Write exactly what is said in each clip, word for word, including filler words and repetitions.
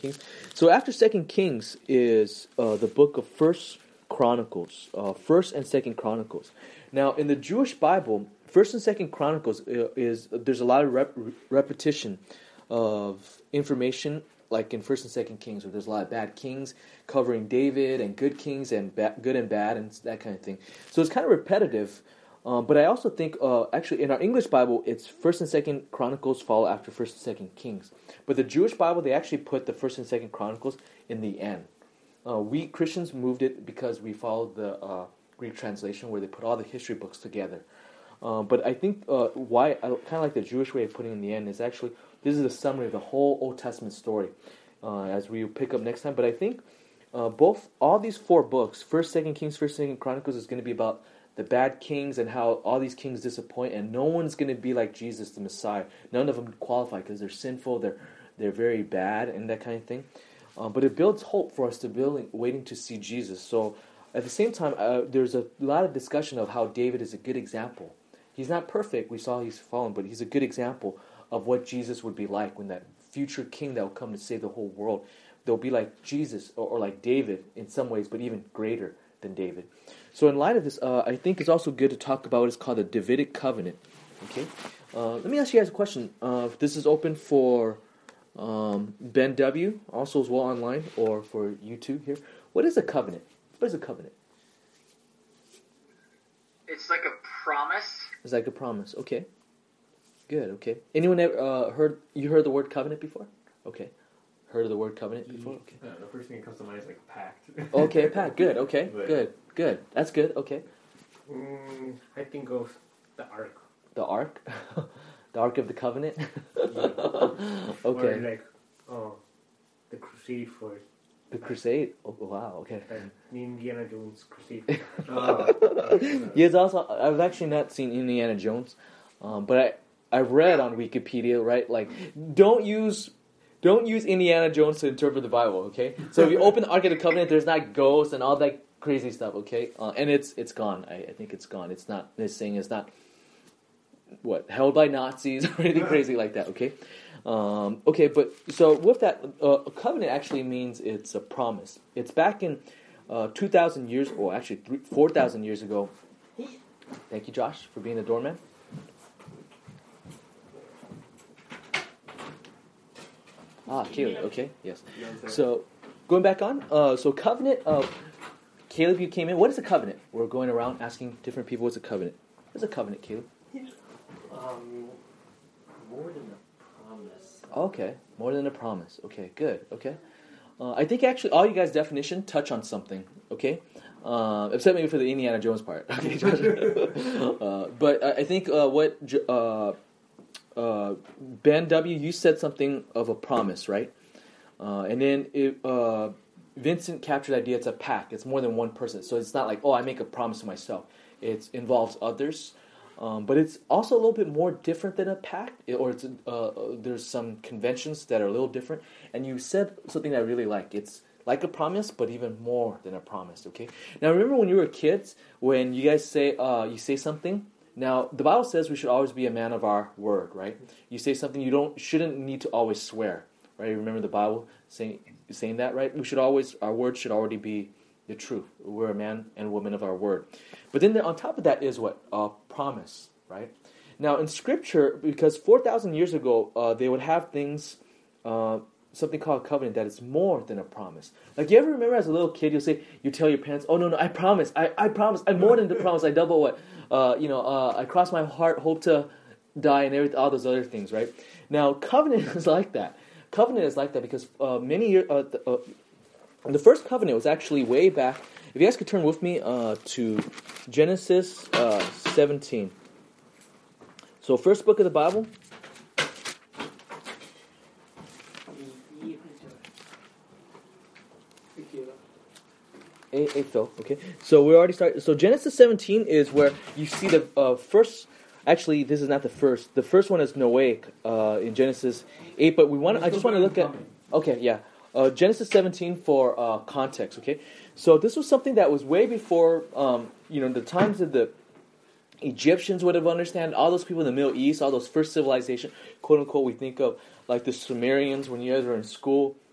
Kings. So after Second Kings is uh, the book of First Chronicles, uh, First and Second Chronicles. Now in the Jewish Bible, First and Second Chronicles is, there's a lot of rep- repetition of information, like in First and Second Kings, where there's a lot of bad kings covering David and good kings and ba- good and bad and that kind of thing. So it's kind of repetitive. Um, but I also think, uh, actually, in our English Bible, it's First and Second Chronicles follow after First and Second Kings. But the Jewish Bible, they actually put the First and Second Chronicles in the end. Uh, we Christians moved it because we followed the uh, Greek translation, where they put all the history books together. Uh, but I think uh, why I kind of like the Jewish way of putting it in the end is actually this is a summary of the whole Old Testament story, uh, as we pick up next time. But I think uh, both all these four books, First, Second Kings, First, Second Chronicles, is going to be about the bad kings and how all these kings disappoint, and no one's going to be like Jesus, the Messiah. None of them qualify because they're sinful, they're they're very bad, and that kind of thing. Um, but it builds hope for us to building, waiting to see Jesus. So at the same time, uh, there's a lot of discussion of how David is a good example. He's not perfect. We saw he's fallen, but he's a good example of what Jesus would be like when that future king that will come to save the whole world. They'll be like Jesus or, or like David in some ways, but even greater than David. So in light of this, uh, I think it's also good to talk about what is called the Davidic covenant. Okay, uh, let me ask you guys a question. Uh, this is open for um, Ben W. also as well online, or for you two here. What is a covenant? What is a covenant? It's like a promise. It's like a promise. Okay, good. Okay. Anyone ever uh, heard you heard the word covenant before? Okay. Heard of the word covenant before? Okay. Uh, the first thing that comes to mind is like a pact. Okay, pact. Good. Okay. But, good. Good. That's good. Okay. Mm, I think of the Ark. The Ark? The Ark of the Covenant? Okay. Or like, oh, the Crusade for it. The Crusade? Oh, wow. Okay. Like Indiana Jones Crusade. oh. Yes, also, I've actually not seen Indiana Jones, um, but I, I've read on Wikipedia, right? Like, don't use... Don't use Indiana Jones to interpret the Bible, okay? So if you open the Ark of the Covenant, there's not ghosts and all that crazy stuff, okay? Uh, and it's it's gone. I, I think it's gone. It's not, this thing is not, what, held by Nazis or anything crazy like that, okay? Um, okay, but, so with that, uh, a covenant actually means it's a promise. It's back in uh, two thousand years, or actually four thousand years ago. Thank you, Josh, for being the doorman. Ah, Caleb, okay, yes. So, going back on, uh, so covenant, uh, Caleb, you came in. What is a covenant? We're going around asking different people what's a covenant. What's a covenant, Caleb? Um, more than a promise. Okay, more than a promise. Okay, good, okay. Uh, I think actually all you guys' definition touch on something, okay? Uh, except maybe for the Indiana Jones part. Okay, Josh. uh, but I, I think uh, what... Uh, Uh, Ben W., you said something of a promise, right? Uh, and then it, uh, Vincent captured the idea it's a pact. It's more than one person. So it's not like, oh, I make a promise to myself. It involves others. Um, but it's also a little bit more different than a pact. It, or it's, uh, there's some conventions that are a little different. And you said something that I really like. It's like a promise, but even more than a promise, okay? Now, remember when you were kids, when you guys say, uh, you say something, now, the Bible says we should always be a man of our word, right? You say something, you don't shouldn't need to always swear, right? You remember the Bible saying saying that, right? We should always, our word should already be the truth. We're a man and woman of our word. But then there, on top of that is what? A promise, right? Now, in Scripture, because four thousand years ago, uh, they would have things, uh, something called a covenant that is more than a promise. Like, you ever remember as a little kid, you'll say, you tell your parents, oh, no, no, I promise, I, I promise, I'm more than the promise, I double what? Uh, you know, uh, I cross my heart, hope to die, and everything, all those other things, right? Now, covenant is like that. Covenant is like that because uh, many years, uh, the, uh, the first covenant was actually way back. If you guys could turn with me uh, to Genesis uh, seventeen. So, first book of the Bible. Hey, hey, Phil. Okay, so we already started. So Genesis seventeen is where you see the uh, first. Actually, this is not the first. The first one is Noahic uh, in Genesis eight. But we want. I just want to look at. Okay, yeah. Uh, Genesis seventeen for uh, context. Okay, so this was something that was way before. Um, you know, the times that the Egyptians would have understand. All those people in the Middle East, all those first civilization, quote unquote. We think of like the Sumerians when you guys were in school.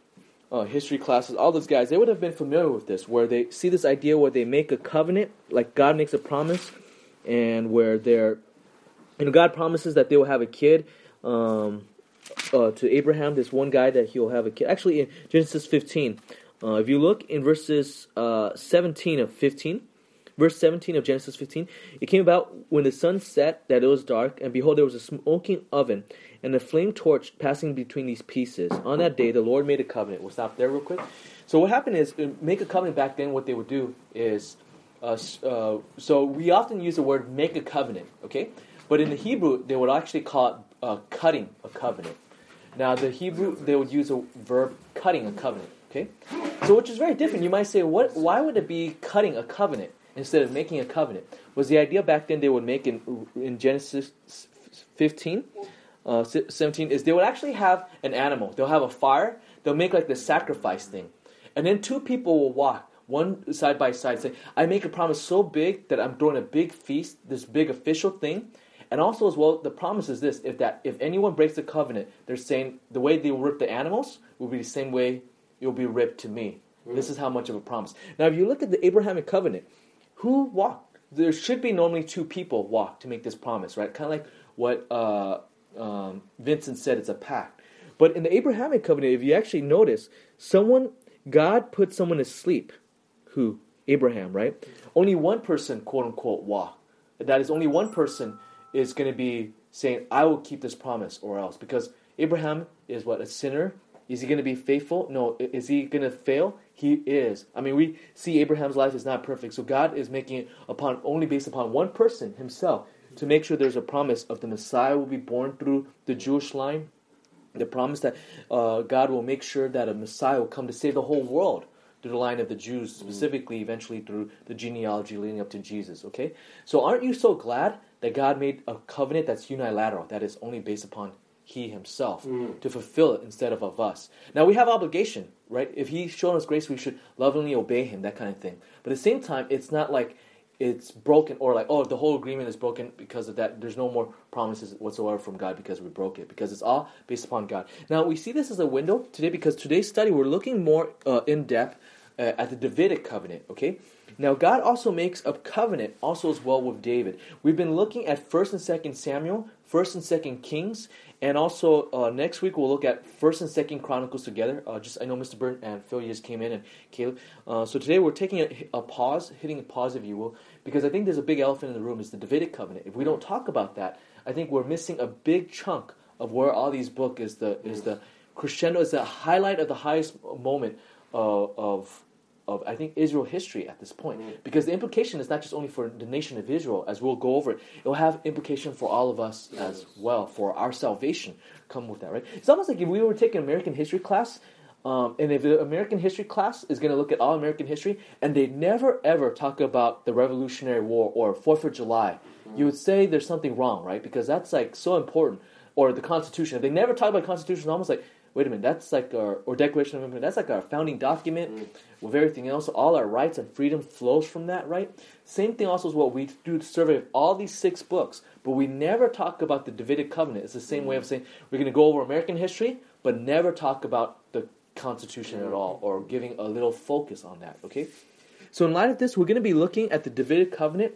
uh, history classes, all those guys, they would have been familiar with this, where they see this idea where they make a covenant, like God makes a promise, and where they're, you know, God promises that they will have a kid um, uh, to Abraham, this one guy that he'll have a kid. Actually, in Genesis fifteen, uh, if you look in verses uh, seventeen of fifteen, verse seventeen of Genesis fifteen, it came about when the sun set that it was dark, and behold, there was a smoking oven, and a flame torch passing between these pieces. On that day, the Lord made a covenant. We'll stop there real quick. So what happened is, uh, make a covenant back then, what they would do is, uh, uh, so we often use the word make a covenant, okay? But in the Hebrew, they would actually call it uh, cutting a covenant. Now, the Hebrew, they would use a verb, cutting a covenant, okay? So which is very different. You might say, what? Why would it be cutting a covenant instead of making a covenant? Was the idea back then they would make in, in Genesis fifteen, uh, seventeen, is they would actually have an animal. They'll have a fire. They'll make like the sacrifice thing. And then two people will walk, one side by side, say, I make a promise so big that I'm throwing a big feast, this big official thing. And also as well, the promise is this, if that if anyone breaks the covenant, they're saying the way they will rip the animals will be the same way it will be ripped to me. Mm. This is how much of a promise. Now, if you look at the Abrahamic covenant, who walked? There should be normally two people walk to make this promise, right? Kind of like what uh, um, Vincent said, it's a pact. But in the Abrahamic covenant, if you actually notice, someone, God put someone to sleep. Who? Abraham, right? Only one person, quote unquote, walked. That is, only one person is going to be saying, I will keep this promise or else. Because Abraham is what? A sinner? Is he going to be faithful? No. Is he going to fail? He is. I mean, we see Abraham's life is not perfect. So God is making it upon only based upon one person, himself, to make sure there's a promise of the Messiah will be born through the Jewish line. The promise that uh, God will make sure that a Messiah will come to save the whole world through the line of the Jews, specifically, eventually through the genealogy leading up to Jesus, okay? So aren't you so glad that God made a covenant that's unilateral, that is only based upon He Himself, mm. to fulfill it instead of of us? Now, we have obligation, right? If He's shown us grace, we should lovingly obey Him, that kind of thing. But at the same time, it's not like it's broken or like, oh, the whole agreement is broken because of that. There's no more promises whatsoever from God because we broke it, because it's all based upon God. Now, we see this as a window today because today's study, we're looking more uh, in depth uh, at the Davidic covenant, okay? Now, God also makes a covenant also as well with David. We've been looking at First and Second Samuel, First and Second Kings, and also uh, next week we'll look at First and Second Chronicles together. Uh, just I know Mister Burton and Phil, you just came in, and Caleb. Uh, so today we're taking a, a pause, hitting a pause if you will, because I think there's a big elephant in the room. It's the Davidic covenant. If we don't talk about that, I think we're missing a big chunk of where all these books is the is the crescendo, is the highlight of the highest moment uh, of. of, I think, Israel history at this point. Mm. Because the implication is not just only for the nation of Israel, as we'll go over it. It will have implication for all of us yes. as well, for our salvation. Come with that, right? It's almost like if we were taking American history class, um, and if the American history class is going to look at all American history, and they never, ever talk about the Revolutionary War or fourth of July, mm. you would say there's something wrong, right? Because that's, like, so important. Or the Constitution. If they never talk about the Constitution, it's almost like, wait a minute, that's like our, or Declaration of Independence, that's like our founding document mm. with everything else. All our rights and freedom flows from that, right? Same thing also is what we do the survey of all these six books, but we never talk about the Davidic covenant. It's the same mm. way of saying we're going to go over American history, but never talk about the Constitution mm. at all, or giving a little focus on that, okay? So in light of this, we're going to be looking at the Davidic covenant.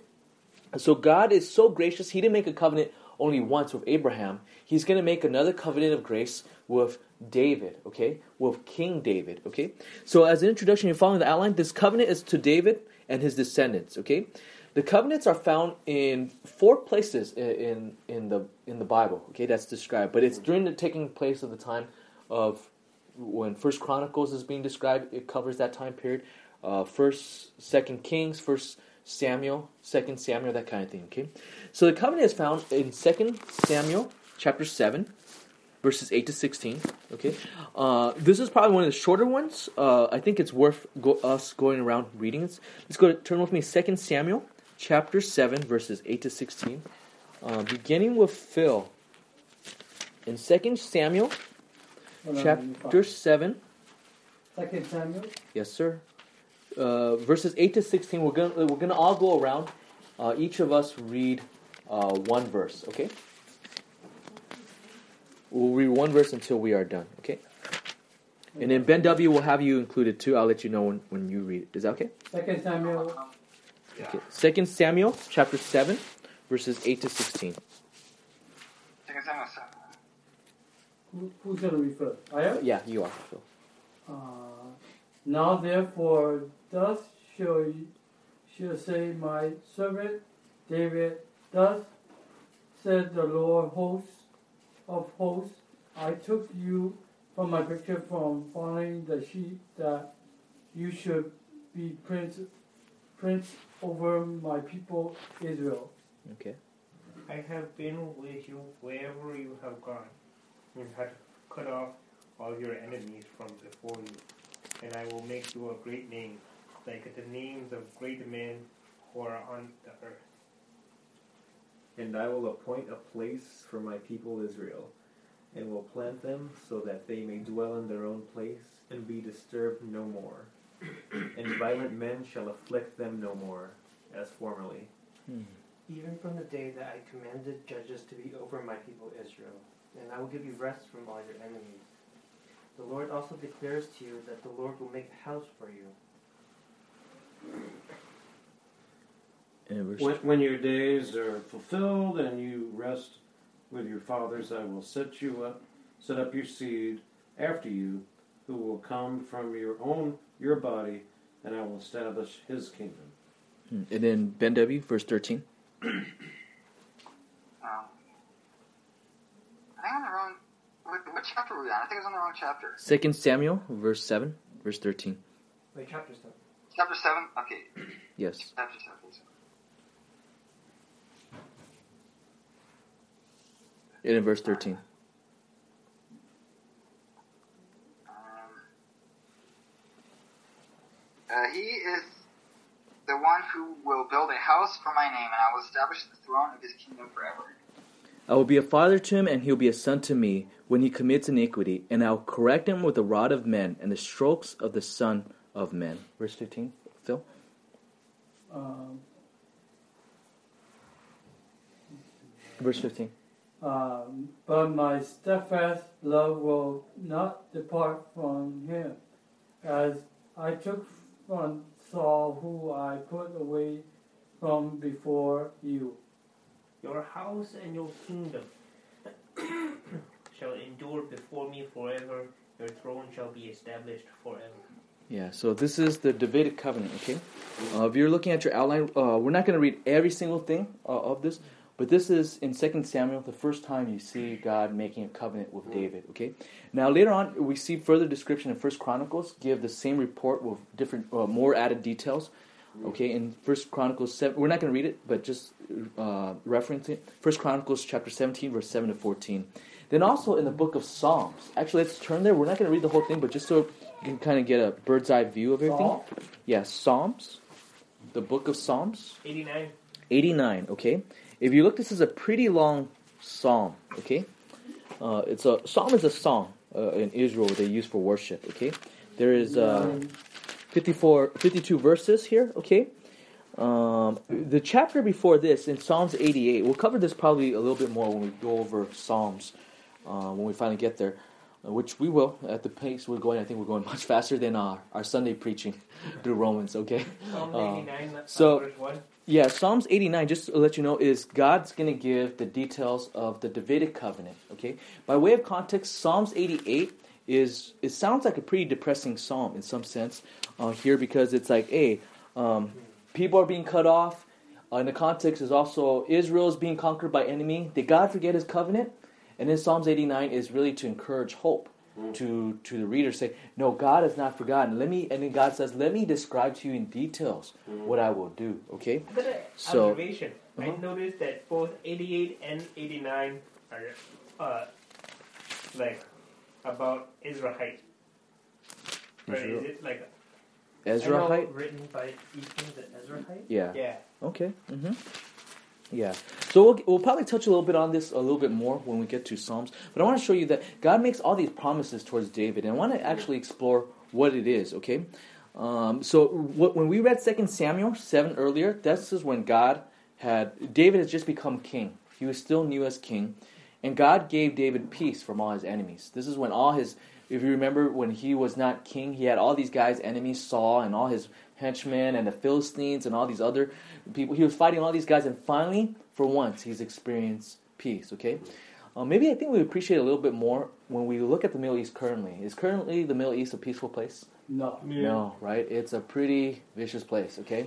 So God is so gracious, He didn't make a covenant only once with Abraham. He's going to make another covenant of grace with David, okay? With King David, okay? So as an introduction, you're following the outline. This covenant is to David and his descendants, okay? The covenants are found in four places in in the in the Bible, okay? That's described, but it's during the taking place of the time of when First Chronicles is being described. It covers that time period. Uh, First, Second Kings, First Samuel, Second Samuel, that kind of thing, okay? So the covenant is found in Second Samuel chapter seven, verses eight to sixteen, okay? Uh, this is probably one of the shorter ones. Uh, I think it's worth go- us going around reading it. Let's go to, turn with me, Second Samuel chapter seven, verses eight to sixteen. Uh, beginning with Phil. In Second Samuel chapter seven. Second Samuel? Yes, sir. Uh, verses eight to sixteen, we're gonna we're gonna all go around. Uh, each of us read uh, one verse, okay? We'll read one verse until we are done, okay? And then Ben W. will have you included too. I'll let you know when, when you read it. Is that okay? Second Samuel. Um, yeah. Okay. Second Samuel chapter seven, verses eight to sixteen. Second Samuel seven. Who, who's going to read first? I am? Yeah, you are, Phil. Uh, now therefore, thus shall you shall say my servant David, thus said the Lord hosts of hosts, I took you from my picture from following the sheep that you should be prince prince over my people Israel. Okay. I have been with you wherever you have gone. You have cut off all your enemies from before you, and I will make you a great name, like the names of great men who are on the earth. And I will appoint a place for my people Israel, and will plant them so that they may dwell in their own place, and be disturbed no more. And violent men shall afflict them no more, as formerly. Hmm. Even from the day that I commanded judges to be over my people Israel, and I will give you rest from all your enemies. The Lord also declares to you that the Lord will make a house for you. And verse When, when your days are fulfilled and you rest with your fathers, I will set you up, set up your seed after you, who will come from your own your body, and I will establish his kingdom. Hmm. And then Ben W. verse thirteen. Um, I think I'm on the wrong. What, what chapter were we on? I think I was on the wrong chapter. Second Samuel verse seven, verse thirteen. Wait, chapter seven. Chapter seven. Okay. Yes. Chapter seven. And in verse thirteen. Um, uh, he is the one who will build a house for my name, and I will establish the throne of his kingdom forever. I will be a father to him, and he will be a son to me when he commits iniquity, and I will correct him with the rod of men and the strokes of the Son of Men. Verse fifteen, Phil? Um, Verse fifteen. um, but my steadfast love will not depart from him, as I took from Saul, who I put away from before you. Your house and your kingdom shall endure before me forever. Your throne shall be established forever. Yeah, so this is the Davidic covenant, okay? Uh, if you're looking at your outline, uh, we're not going to read every single thing uh, of this, but this is in Second Samuel, the first time you see God making a covenant with David, okay? Now, later on, we see further description in First Chronicles, give the same report with different, uh, more added details, okay? In First Chronicles seven, we're not going to read it, but just uh, reference it. First Chronicles chapter seventeen, verse seven to fourteen. Then also in the book of Psalms. Actually, let's turn there. We're not going to read the whole thing, but just so you can kind of get a bird's eye view of everything. Psalm? Yeah, Psalms. The book of Psalms. eighty-nine. eighty-nine, okay? If you look, this is a pretty long psalm, okay? Uh, it's a psalm is a song uh, in Israel they use for worship, okay? There is uh, fifty-four, fifty-two verses here, okay? Um, the chapter before this, in Psalms eighty-eight, we'll cover this probably a little bit more when we go over Psalms, uh, when we finally get there, uh, which we will. At the pace we're going, I think we're going much faster than our, our Sunday preaching through Romans, okay? Psalm Uh, eighty-nine, so- verse one. Yeah, Psalms eighty-nine, just to let you know, is God's going to give the details of the Davidic covenant, okay? By way of context, Psalms eighty-eight is, it sounds like a pretty depressing psalm in some sense uh, here, because it's like, hey, um, people are being cut off. Uh, in the context is also Israel is being conquered by enemy. Did God forget his covenant? And then Psalms eighty-nine is really to encourage hope to, to the reader. Say, no, God has not forgotten. Let me, and then God says, let me describe to you in details what I will do, okay? But, uh, So- observation. I Uh-huh. noticed that both eighty-eight and eighty-nine are uh, like about Israelite. Or Israel- is it like Ezrahite? Written by Ephraim the Ezrahite? Yeah. yeah? Okay. Mm-hmm. Yeah. So we'll, we'll probably touch a little bit on this a little bit more when we get to Psalms. But I want to show you that God makes all these promises towards David. And I want to actually explore what it is, okay? Um, so what, when we read Second Samuel seven earlier, this is when God had... David has just become king. He was still new as king. And God gave David peace from all his enemies. This is when all his... If you remember when he was not king, he had all these guys, enemies, Saul and all his henchmen and the Philistines and all these other people. He was fighting all these guys, and finally, for once, he's experienced peace, okay? Uh, maybe I think we appreciate a little bit more when we look at the Middle East currently. Is currently the Middle East a peaceful place? No. Yeah. No, right? It's a pretty vicious place, okay?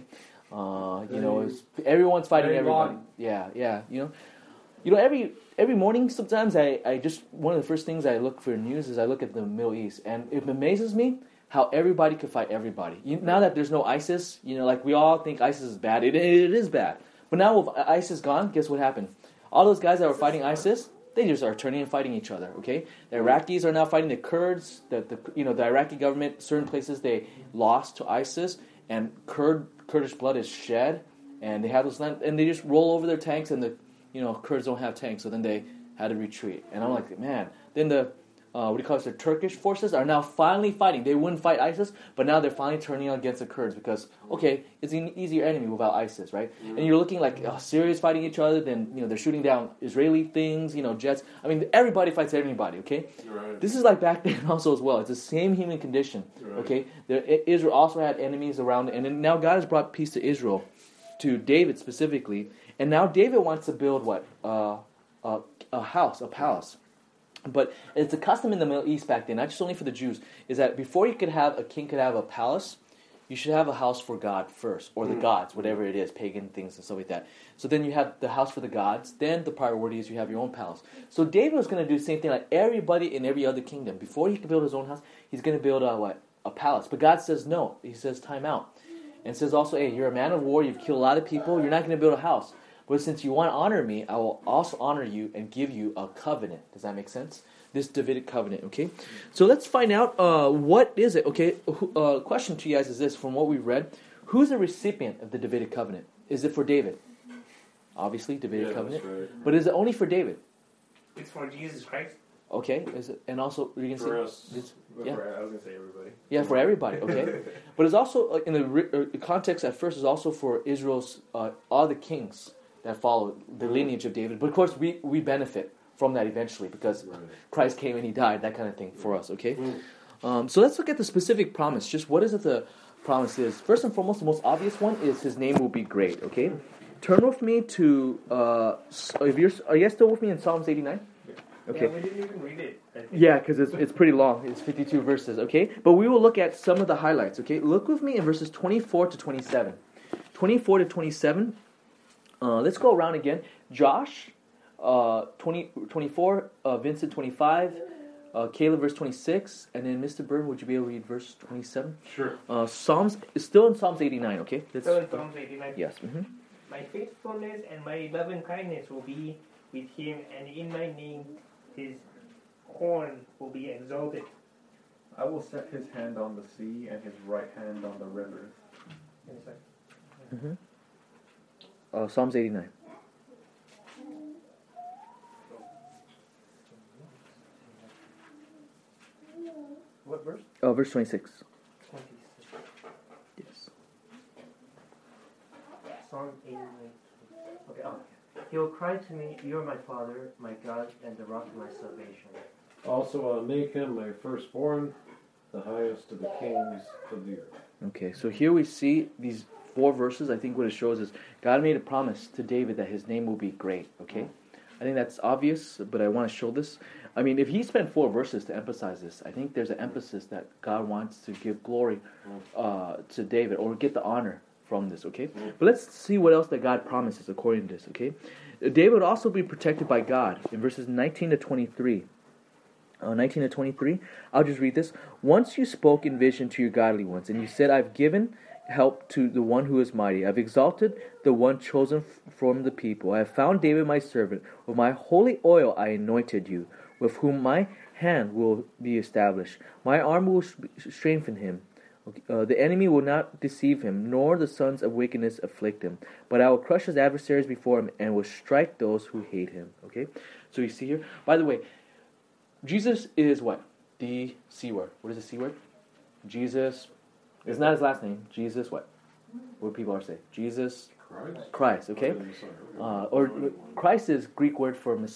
Uh, you know, it's, everyone's fighting very everybody. long. Yeah, yeah, you know. You know, every every morning sometimes I, I just, one of the first things I look for news is I look at the Middle East. And it amazes me how everybody could fight everybody. You, now that there's no ISIS, you know, like we all think ISIS is bad. It, it is bad. But now with ISIS gone, guess what happened? All those guys that were fighting ISIS, they just are turning and fighting each other, okay? The Iraqis are now fighting the Kurds. The, the you know, the Iraqi government, certain places they lost to ISIS. And Kurd Kurdish blood is shed. And they have those land, and they just roll over their tanks, and the you know, Kurds don't have tanks, so then they had to retreat. And I'm like, man, then the, uh, what do you call it, the Turkish forces are now finally fighting. They wouldn't fight ISIS, but now they're finally turning against the Kurds because, okay, it's an easier enemy without ISIS, right? Mm-hmm. And you're looking like, oh, Syria's fighting each other, then, you know, they're shooting down Israeli things, you know, jets. I mean, everybody fights everybody, okay? Right. This is like back then also as well. It's the same human condition, Right. okay? There, Israel also had enemies around it, and then now God has brought peace to Israel, to David specifically. And now David wants to build what? Uh, uh, a house, a palace. But it's a custom in the Middle East back then, not just only for the Jews, is that before you could have, a king could have a palace, you should have a house for God first, or the Mm. gods, whatever it is, pagan things and stuff like that. So then you have the house for the gods, then the priority is you have your own palace. So David was going to do the same thing like everybody in every other kingdom. Before he could build his own house, he's going to build a what? A palace. But God says no. He says time out. And says also, hey, you're a man of war, you've killed a lot of people, you're not going to build a house. But since you want to honor me, I will also honor you and give you a covenant. Does that make sense? This Davidic covenant, okay? So let's find out uh, what is it, okay? Uh, question to you guys is this, from what we've read. Who's the recipient of the Davidic covenant? Is it for David? Obviously, Davidic Yeah, covenant. that's right. But is it only for David? It's for Jesus Christ. Okay, is it, and also, you can For say, us. this- But Yeah. for- I was going to say everybody. yeah, for everybody, okay? But it's also, uh, in the ri- uh, the context at first, is also for Israel's, uh, all the kings that follow the lineage of David. But of course, we, we benefit from that eventually because Right. Christ came and he died, that kind of thing for us, okay? Mm. Um, so let's look at the specific promise. Just what is it the promise is? First and foremost, the most obvious one is his name will be great, okay? Turn with me to, uh, s- if you're, are you guys still with me in Psalms eighty-nine? Okay. Yeah, we didn't even read it. I think. Yeah, because it's, it's pretty long. It's fifty-two verses, okay? But we will look at some of the highlights, okay? Look with me in verses twenty-four to twenty-seven. twenty-four to twenty-seven. Uh, let's go around again. Josh, uh, twenty, twenty-four, uh, Vincent, twenty-five, uh, Caleb, verse twenty-six, and then Mister Byrne, would you be able to read verse twenty-seven? Sure. Uh, Psalms, it's still in Psalms eighty-nine, okay? Let's, So in Psalms eighty-nine. yes. Mm-hmm. My faithfulness and my loving kindness will be with him, and in my name his horn will be exalted. I will set his hand on the sea and his right hand on the rivers. Mm-hmm. Uh, Psalms eighty-nine. What verse? Uh, verse twenty-six. twenty-six. Yes. Psalm eighty-nine. Okay. Oh. He will cry to me, "You are my Father, my God, and the rock of my salvation." Also, I'll make him my firstborn, the highest of the kings of the earth. Okay, so here we see these four verses. I think what it shows is God made a promise to David that his name will be great, okay? I think that's obvious, but I want to show this. I mean, if he spent four verses to emphasize this, I think there's an emphasis that God wants to give glory uh, to David or get the honor from this, okay? But let's see what else that God promises according to this, okay? David would also be protected by God in verses nineteen to twenty-three. Uh, nineteen to twenty-three, I'll just read this. Once you spoke in vision to your godly ones, and you said, I've given help to the one who is mighty. I've exalted the one chosen f- from the people. I have found David my servant. With my holy oil I anointed you, with whom my hand will be established. My arm will sh- strengthen him. Okay. Uh, the enemy will not deceive him, nor the sons of wickedness afflict him. But I will crush his adversaries before him, and will strike those who hate him. Okay, so you see here. By the way, Jesus is what? The C word. What is the C word? Jesus. It's not his last name. Jesus what? What do people are saying? Jesus Christ. Christ, okay? Uh, or Christ is Greek word for Messiah,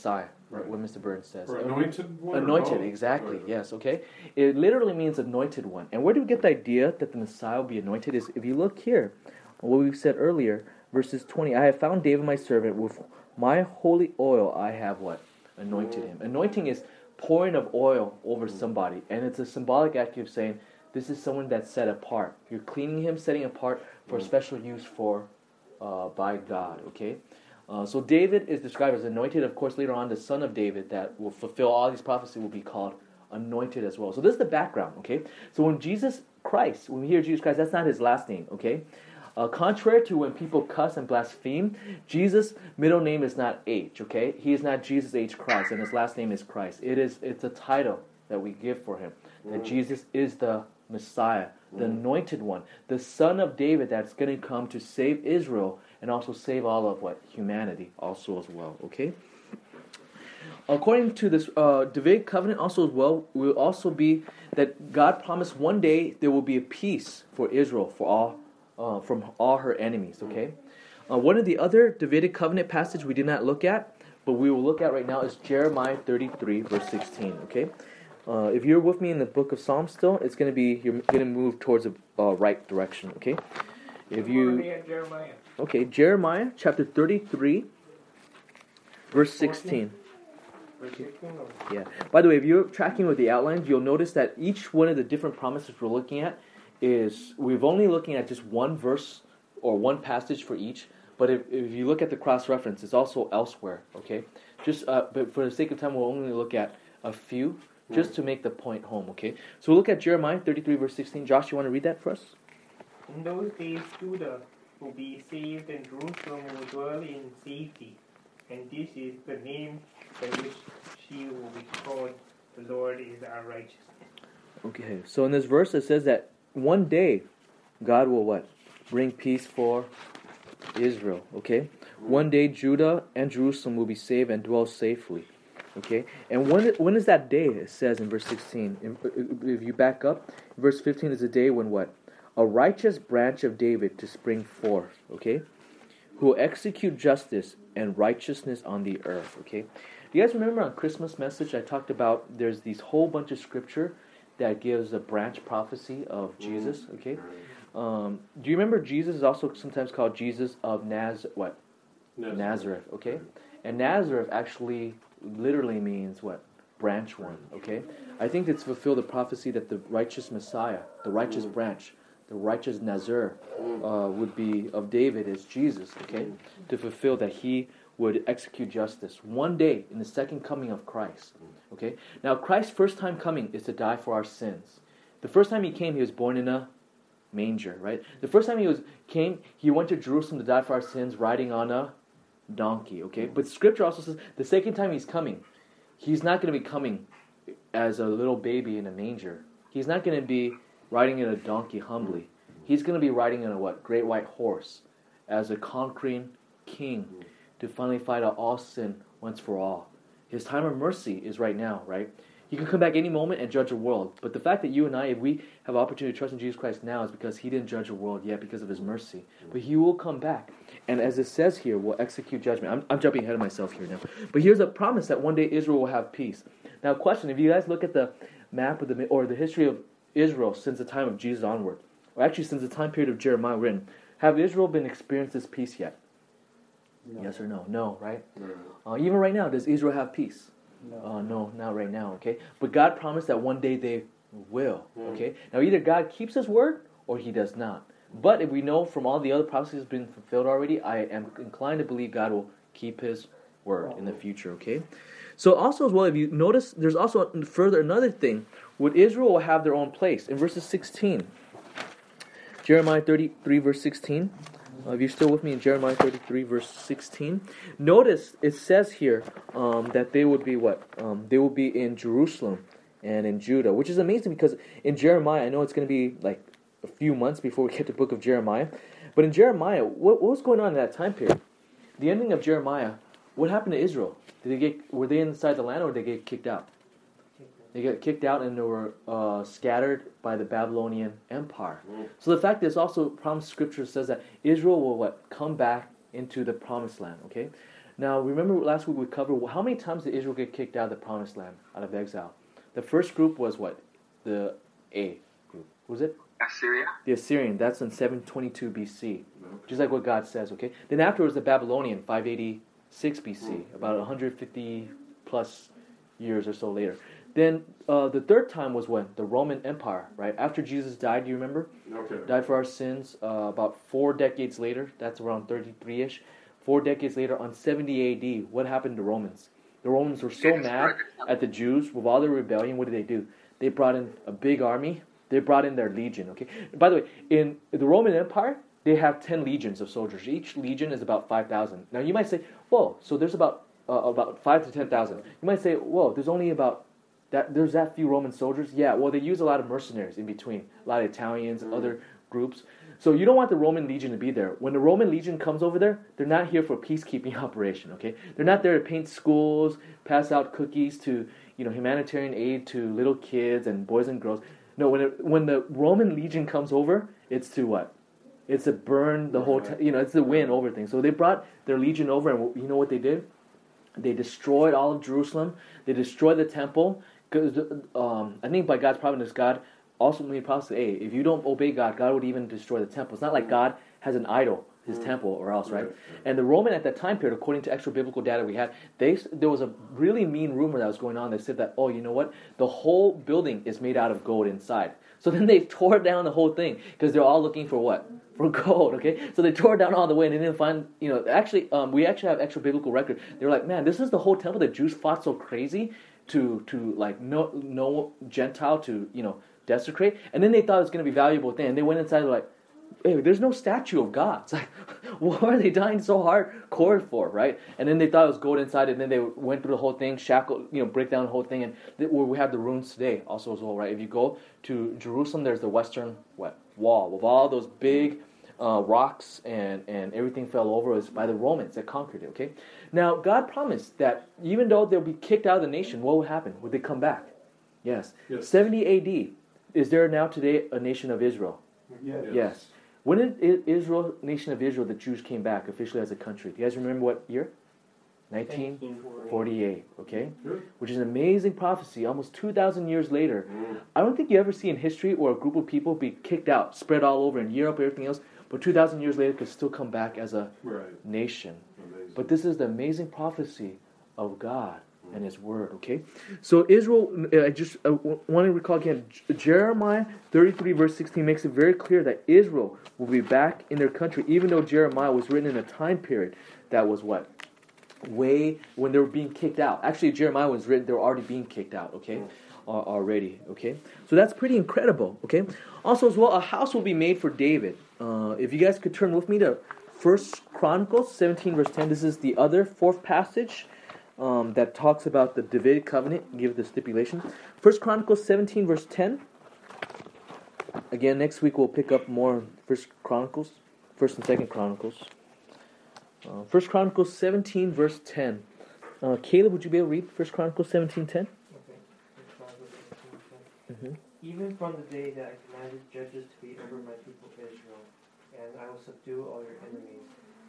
Right. What Mister Burns says. Or anointed one. Anointed, or exactly. Or, Yes. Okay. It literally means anointed one. And where do we get the idea that the Messiah will be anointed? Is if you look here, what we said earlier, verses twenty. I have found David my servant with my holy oil. I have what? Anointed him. Anointing is pouring of oil over somebody, and it's a symbolic act of saying this is someone that's set apart. You're cleaning him, setting apart for special use for uh, by God. Okay. Uh, so David is described as anointed. Of course, later on, the son of David that will fulfill all these prophecies will be called anointed as well. So this is the background, okay? So when Jesus Christ, when we hear Jesus Christ, that's not his last name, okay? Uh, contrary to when people cuss and blaspheme, Jesus' middle name is not H, okay? He is not Jesus H. Christ, and his last name is Christ. It is, it's a title that we give for him, that Jesus is the Messiah, the anointed one, the son of David that's going to come to save Israel and also save all of what? Humanity also as well, okay? According to this uh, Davidic covenant also as well, will also be that God promised one day there will be a peace for Israel for all uh, from all her enemies, okay? Uh, one of the other Davidic covenant passage we did not look at, but we will look at right now is Jeremiah thirty-three, verse sixteen, okay? Uh, if you're with me in the book of Psalms still, it's going to be, you're going to move towards the uh, right direction, okay? If you... Jeremiah. Okay, Jeremiah chapter thirty-three, verse sixteen. Yeah. By the way, if you're tracking with the outlines, you'll notice that each one of the different promises we're looking at is, we've only looking at just one verse or one passage for each. But if, if you look at the cross-reference, it's also elsewhere, okay? Just, uh, but for the sake of time, we'll only look at a few, just to make the point home, okay? So we'll look at Jeremiah thirty-three, verse sixteen. Josh, you want to read that for us? In those days, Judah will be saved, and Jerusalem will dwell in safety. And this is the name by which she will be called, the Lord is our righteousness. Okay, so in this verse it says that one day God will what? Bring peace for Israel, okay? One day Judah and Jerusalem will be saved and dwell safely, okay? And when when is that day? It says in verse sixteen. If you back up, verse fifteen is the day when what? A righteous branch of David to spring forth, okay? Who will execute justice and righteousness on the earth, okay? Do you guys remember on Christmas message I talked about there's these whole bunch of scripture that gives a branch prophecy of Jesus, okay? Um, do you remember Jesus is also sometimes called Jesus of Naz what? Nazareth. Nazareth, okay? And Nazareth actually literally means what? Branch one, okay? I think it's fulfilled the prophecy that the righteous Messiah, the righteous mm. branch, the righteous Nazir uh, would be of David as Jesus, okay? Mm. To fulfill that he would execute justice one day in the second coming of Christ, okay? Now, Christ's first time coming is to die for our sins. The first time he came, he was born in a manger, right? The first time he was came, he went to Jerusalem to die for our sins riding on a donkey, okay? But Scripture also says the second time he's coming, he's not going to be coming as a little baby in a manger. He's not going to be riding in a donkey humbly. He's going to be riding on a what? Great white horse as a conquering king to finally fight out all sin once for all. His time of mercy is right now, right? He can come back any moment and judge the world. But the fact that you and I, if we have the opportunity to trust in Jesus Christ now, is because he didn't judge the world yet because of his mercy. But he will come back. And as it says here, will execute judgment. I'm, I'm jumping ahead of myself here now. But here's a promise that one day Israel will have peace. Now, question, if you guys look at the map of the or the history of Israel since the time of Jesus onward, or actually since the time period of Jeremiah written, have Israel been experienced this peace yet? No. Yes or no? No, right? No. Uh, even right now, does Israel have peace? No. Uh, no, not right now, okay? But God promised that one day they will, mm. okay? Now, either God keeps his word or he does not. But if we know from all the other prophecies being fulfilled already, I am inclined to believe God will keep his word in the future, okay? So also as well, if you notice, there's also further another thing. Would Israel will have their own place? In verses sixteen, Jeremiah thirty-three, verse sixteen. Uh, if you're still with me in Jeremiah thirty-three, verse sixteen, notice it says here um, that they would be what? Um, they will be in Jerusalem and in Judah, which is amazing because in Jeremiah, I know it's going to be like a few months before we get to the book of Jeremiah, but in Jeremiah, what, what was going on in that time period? The ending of Jeremiah, what happened to Israel? Did they get? Were they inside the land or did they get kicked out? They got kicked out and they were uh, scattered by the Babylonian Empire. Mm. So the fact is also promised scripture says that Israel will what come back into the promised land. Okay, Now, remember last week we covered how many times did Israel get kicked out of the promised land, out of exile? The first group was what? The A group. Was it? Assyria. The Assyrian. That's in seven twenty-two B C. Just like what God says, okay? Then afterwards, the Babylonian, five eighty-six B C, about one hundred fifty plus years or so later. Then uh, the third time was when? The Roman Empire, right? After Jesus died, do you remember? Okay. Died for our sins uh, about four decades later. That's around thirty-three-ish. Four decades later, on seventy A D, what happened to Romans? The Romans were so mad at the Jews with all their rebellion. What did they do? They brought in a big army. They brought in their legion, okay? By the way, in the Roman Empire, they have ten legions of soldiers. Each legion is about five thousand. Now, you might say, whoa, so there's about uh, about five to ten thousand. You might say, whoa, there's only about, that. there's that few Roman soldiers? Yeah, well, they use a lot of mercenaries in between. A lot of Italians, mm. other groups. So you don't want the Roman legion to be there. When the Roman legion comes over there, they're not here for a peacekeeping operation, okay? They're not there to paint schools, pass out cookies to, you know, humanitarian aid to little kids and boys and girls. No, when it, when the Roman legion comes over, it's to what? It's to burn the whole, t- you know, it's to win over things. So they brought their legion over, and you know what they did? They destroyed all of Jerusalem. They destroyed the temple. Because um, I think by God's providence, God also made promise, hey, if you don't obey God, God would even destroy the temple. It's not like God has an idol, his mm. temple, or else, right? And the Roman at that time period, according to extra biblical data we had, they there was a really mean rumor that was going on that said that, oh, you know what? The whole building is made out of gold inside. So then they tore down the whole thing because they're all looking for what? For gold, okay? So they tore down all the way and they didn't find, you know, actually, um, we actually have extra biblical record. They were like, man, this is the whole temple that Jews fought so crazy to, to like, no, no Gentile to, you know, desecrate. And then they thought it was going to be a valuable thing. And they went inside and were like, hey, there's no statue of God. It's like, what are they dying so hardcore for, right? And then they thought it was gold inside, and then they went through the whole thing, shackled, you know, break down the whole thing, and th- where we have the ruins today also as well, right? If you go to Jerusalem, there's the western what wall with all those big uh, rocks, and, and everything fell over. It was by the Romans that conquered it, okay? Now, God promised that even though they'll be kicked out of the nation, what would happen? Would they come back? Yes. yes. seventy A D, is there now today a nation of Israel? Yes. Yes. When did Israel, nation of Israel, the Jews came back officially as a country? Do you guys remember what year? nineteen forty-eight, okay? Sure. Which is an amazing prophecy, almost two thousand years later. Mm. I don't think you ever see in history where a group of people be kicked out, spread all over in Europe, everything else, but two thousand years later could still come back as a right. nation. Amazing. But this is the amazing prophecy of God and His Word, okay? So Israel, I just I want to recall again, Jeremiah thirty-three verse sixteen makes it very clear that Israel will be back in their country, even though Jeremiah was written in a time period that was what? Way when they were being kicked out. Actually, Jeremiah was written, they were already being kicked out, okay? Mm. Uh, already, okay? So that's pretty incredible, okay? Also as well, a house will be made for David. Uh, if you guys could turn with me to First Chronicles seventeen verse ten. This is the other fourth passage Um, that talks about the Davidic covenant, give the stipulation. First Chronicles seventeen, verse ten. Again, next week we'll pick up more First Chronicles, First and Second Chronicles. Uh, First Chronicles seventeen, verse ten. Uh, Caleb, would you be able to read First Chronicles seventeen, ten? Okay. First Chronicles seventeen, ten. Mm-hmm. Even from the day that I commanded judges to be over my people Israel, and I will subdue all your enemies.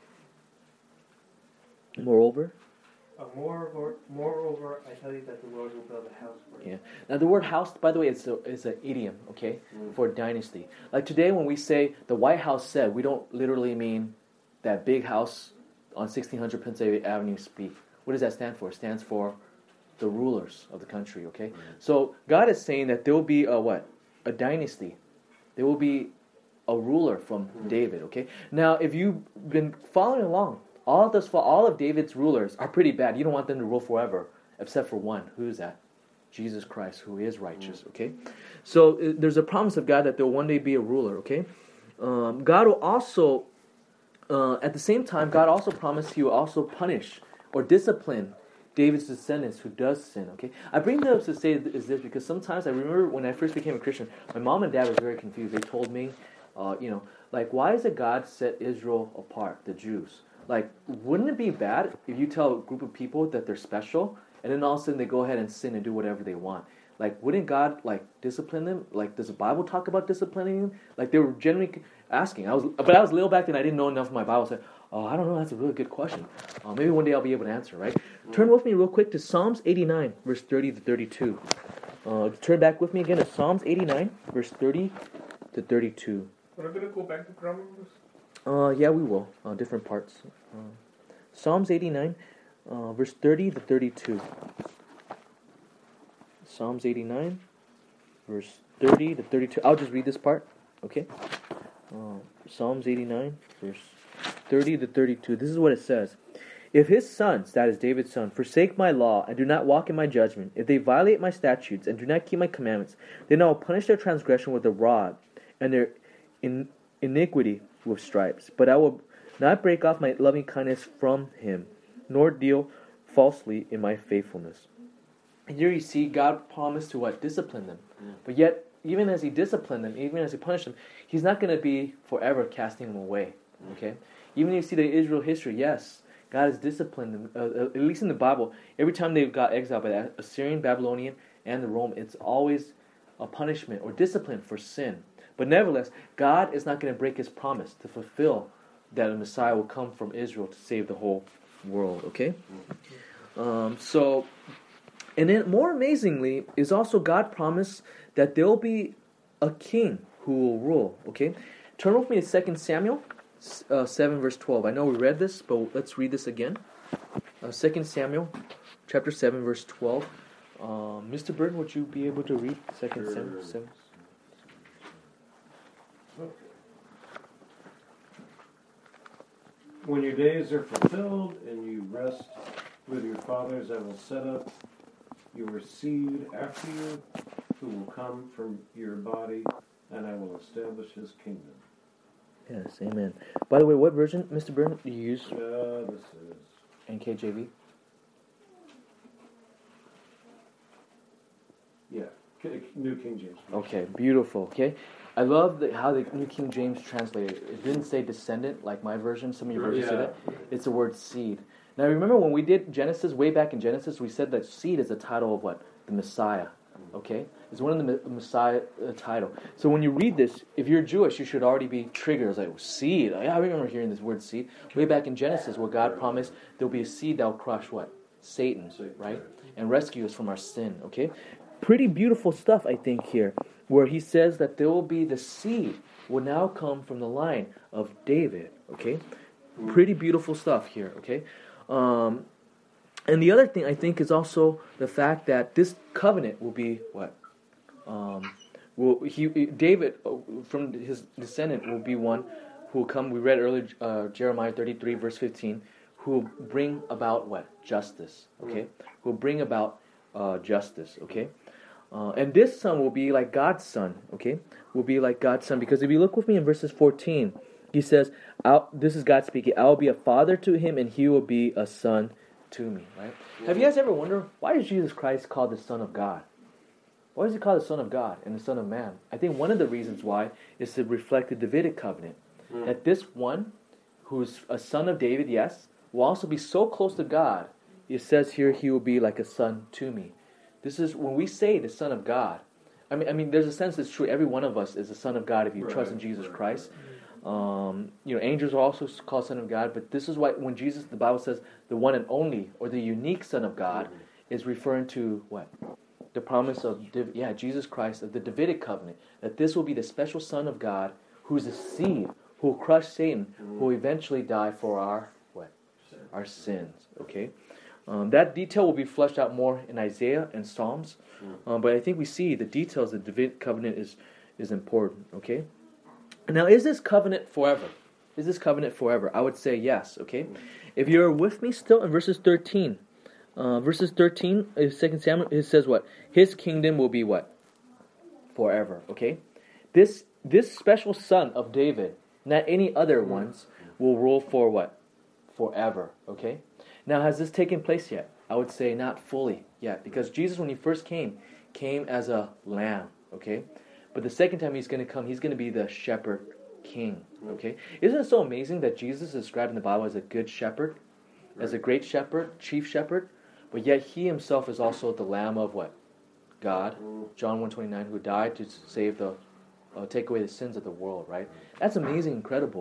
Moreover. Uh, moreover, moreover, I tell you that the Lord will build a house for you. Yeah. Now the word house, by the way, is a, is an idiom, okay, mm. for dynasty. Like today when we say the White House said, we don't literally mean that big house on sixteen hundred Pennsylvania Avenue speak. What does that stand for? It stands for the rulers of the country, okay? Mm. So God is saying that there will be a what? A dynasty. There will be a ruler from mm. David, okay? Now if you've been following along, All of, this, all of David's rulers are pretty bad. You don't want them to rule forever, except for one. Who is that? Jesus Christ, who is righteous, okay? So uh, there's a promise of God that there will one day be a ruler, okay? Um, God will also, uh, at the same time, God also promised He will also punish or discipline David's descendants who does sin, okay? I bring that up to say is this because sometimes I remember when I first became a Christian, my mom and dad were very confused. They told me, uh, you know, like, why is it God set Israel apart, the Jews? Like, wouldn't it be bad if you tell a group of people that they're special, and then all of a sudden they go ahead and sin and do whatever they want? Like, wouldn't God, like, discipline them? Like, does the Bible talk about disciplining them? Like, they were genuinely asking. I was, but I was little back then. I didn't know enough of my Bible. So, Uh, I don't know. That's a really good question. Uh, maybe one day I'll be able to answer, right? Turn with me real quick to Psalms eighty-nine, verse thirty to thirty-two. Uh, turn back with me again to Psalms eighty-nine, verse thirty to thirty-two. We're going to go back to grammar. Uh, yeah, we will. Uh, different parts. Uh, Psalms eighty-nine, uh, verse thirty to thirty-two. Psalms eighty-nine, verse thirty to thirty-two. I'll just read this part, okay? Uh, Psalms eighty-nine, verse thirty to thirty-two. This is what it says. If his sons, that is David's son, forsake my law and do not walk in my judgment, if they violate my statutes and do not keep my commandments, then I will punish their transgression with a rod and their in, iniquity with stripes. But I will not break off my loving kindness from him, nor deal falsely in my faithfulness. And here you see God promised to what? Discipline them. Yeah. But yet, even as he disciplined them, even as he punished them, he's not going to be forever casting them away. Okay? Even if you see the Israel history, yes, God has disciplined them. Uh, at least in the Bible, every time they got exiled by the Assyrian, Babylonian, and the Rome, it's always a punishment or discipline for sin. But nevertheless, God is not going to break his promise to fulfill that a Messiah will come from Israel to save the whole world. Okay? Um, so, and then more amazingly is also God promised that there will be a king who will rule. Okay? Turn with me to Second Samuel uh, seven, verse twelve. I know we read this, but let's read this again. Uh, Second Samuel chapter seven, verse twelve. Um, Mister Burton, would you be able to read Second Samuel seven? When your days are fulfilled and you rest with your fathers, I will set up your seed after you, who will come from your body, and I will establish his kingdom. Yes, amen. By the way, what version, Mister Burton, do you use? Uh, this is N K J V? yeah, K- New King James. Okay, beautiful. Okay, I love the, how the New King James translated it. It didn't say descendant like my version. Some of your versions say Yeah. that. It's the word seed. Now, remember when we did Genesis, way back in Genesis, we said that seed is the title of what? The Messiah. Okay? It's one of the Messiah uh, title. So when you read this, if you're Jewish, you should already be triggered. It's like, seed. I remember hearing this word seed. Way back in Genesis, where God promised there'll be a seed that will crush what? Satan, right? And rescue us from our sin. Okay? Pretty beautiful stuff, I think, here, where he says that there will be the seed will now come from the line of David. Okay? Pretty beautiful stuff here. Okay? Um, and the other thing I think is also the fact that this covenant will be what? Um, will he David uh, from his descendant will be one who will come. We read earlier uh, Jeremiah thirty-three verse fifteen, who will bring about what? Justice. Okay, who will bring about uh, justice. Okay, uh, and this son will be like God's son. Okay, will be like God's son, because if you look with me in verses fourteen, he says, I'll, "This is God speaking. I will be a father to him, and he will be a son to me." Right? Yeah. Have you guys ever wondered why is Jesus Christ called the Son of God? Why is he called the Son of God and the Son of Man? I think one of the reasons why is to reflect the Davidic covenant. Mm. That this one, who's a son of David, yes, will also be so close to God. It says here, he will be like a son to me. This is when we say the Son of God. I mean, I mean, there's a sense that's true. Every one of us is a son of God if you right, trust in Jesus right, Christ. Right. Um, you know, angels are also called Son of God, but this is why when Jesus, the Bible says, the one and only or the unique Son of God, mm-hmm. is referring to what? The promise of, yeah, Jesus Christ, of the Davidic covenant, that this will be the special Son of God, who's a seed, who will crush Satan, mm-hmm. who will eventually die for our, what? Sin. Our sins, okay? Um, that detail will be fleshed out more in Isaiah and Psalms, mm-hmm. um, but I think we see the details of the Davidic covenant is, is important, okay? Now, is this covenant forever? Is this covenant forever? I would say yes, okay? Mm-hmm. If you're with me still in verses thirteen, Uh, verses thirteen, Second Samuel, it says what? His kingdom will be what? Forever, okay? This this special son of David, not any other ones, will rule for what? Forever, okay? Now, has this taken place yet? I would say not fully yet, because Jesus, when he first came, came as a lamb, okay? But the second time he's going to come, he's going to be the shepherd king, okay? Isn't it so amazing that Jesus is described in the Bible as a good shepherd, as a great shepherd, chief shepherd? But yet he himself is also the Lamb of what? God. John one twenty-nine, who died to save the, uh, take away the sins of the world, right? That's amazing, incredible.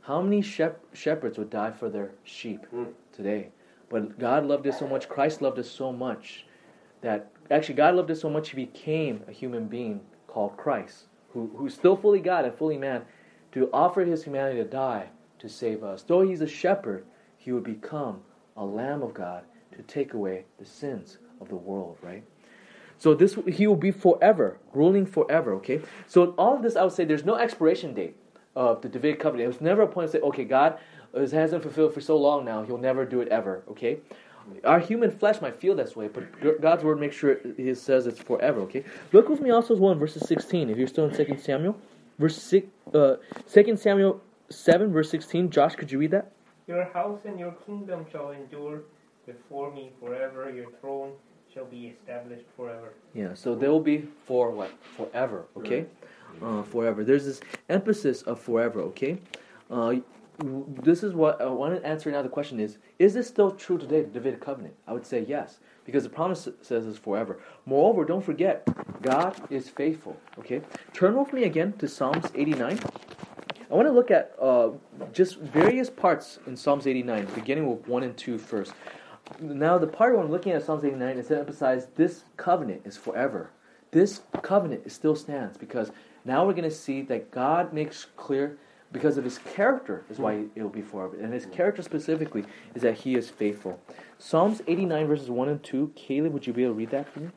How many shep- shepherds would die for their sheep Mm. today? But God loved us so much, Christ loved us so much, that actually God loved us so much, He became a human being called Christ, who who's still fully God and fully man, to offer His humanity to die to save us. Though He's a shepherd, He would become a Lamb of God to take away the sins of the world, right? So this He will be forever, ruling forever, okay? So all of this, I would say, there's no expiration date of the Davidic covenant. It was never a point to say, okay, God it hasn't fulfilled for so long now, He'll never do it ever, okay? Our human flesh might feel this way, but God's word makes sure it says it's forever, okay? Look with me also as well in verses sixteen, if you're still in Second Samuel. Verse six, uh, Second Samuel seven, verse sixteen. Josh, could you read that? Your house and your kingdom shall endure before me forever. Your throne shall be established forever. Yeah, so they will be for what? Forever, okay? Uh, forever. There's this emphasis of forever, okay? Uh, this is what I want to answer now. The question is, is this still true today, the Davidic covenant? I would say yes, because the promise says it's forever. Moreover, don't forget, God is faithful, okay? Turn with me again to Psalms eighty-nine. I want to look at uh, just various parts in Psalms eighty-nine, beginning with one and two first. Now, the part where I'm looking at Psalms eighty-nine is to emphasize this covenant is forever. This covenant still stands, because now we're going to see that God makes clear, because of His character is why it will be forever. And His character specifically is that He is faithful. Psalms eighty-nine verses one and two. Caleb, would you be able to read that for me?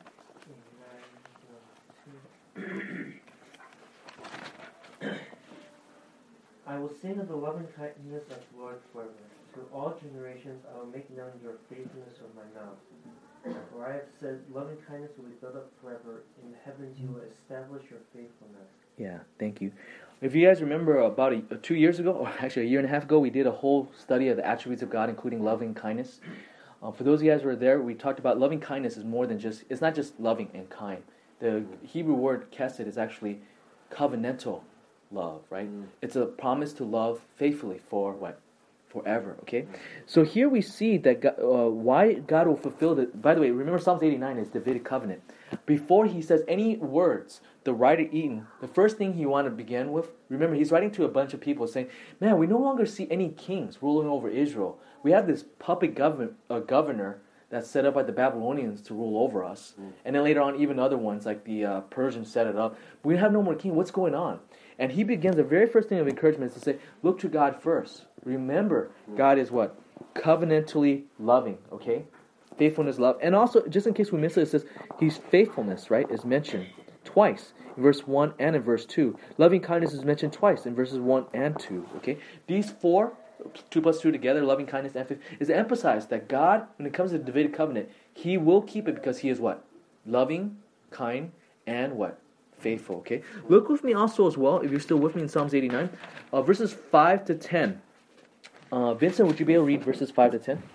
I will sing of the loving kindness of the Lord forever. To all generations I will make known your faithfulness with my mouth. For I have said, loving kindness will be built up forever. In the heavens you will establish your faithfulness. Yeah, thank you. If you guys remember, about a, two years ago, or actually a year and a half ago, we did a whole study of the attributes of God, including loving kindness. Uh, for those of you guys who were there, we talked about loving kindness is more than just, it's not just loving and kind. The Hebrew word kesed is actually covenantal love, right? Mm. It's a promise to love faithfully for what? Forever, okay? So here we see that God, uh, why God will fulfill the... By the way, remember Psalms eighty-nine is Davidic covenant. Before he says any words, the writer Eaton, the first thing he wanted to begin with, remember he's writing to a bunch of people saying, man, we no longer see any kings ruling over Israel. We have this puppet government, uh, governor that's set up by the Babylonians to rule over us. Mm. And then later on, even other ones like the uh, Persians set it up. We have no more king. What's going on? And he begins, the very first thing of encouragement is to say, look to God first. Remember, God is what? Covenantally loving, okay? Faithfulness, love. And also, just in case we miss it, it says, He's faithfulness, right, is mentioned twice. In verse one and in verse two. Loving kindness is mentioned twice in verses one and two, okay? These four, two plus two together, loving kindness and faith, is to emphasize that God, when it comes to the Davidic covenant, He will keep it because He is what? Loving, kind, and what? Faithful, okay? Look with me also as well, if you're still with me in Psalms eighty-nine, uh, verses five to ten. Uh, Vincent, would you be able to read verses five to ten?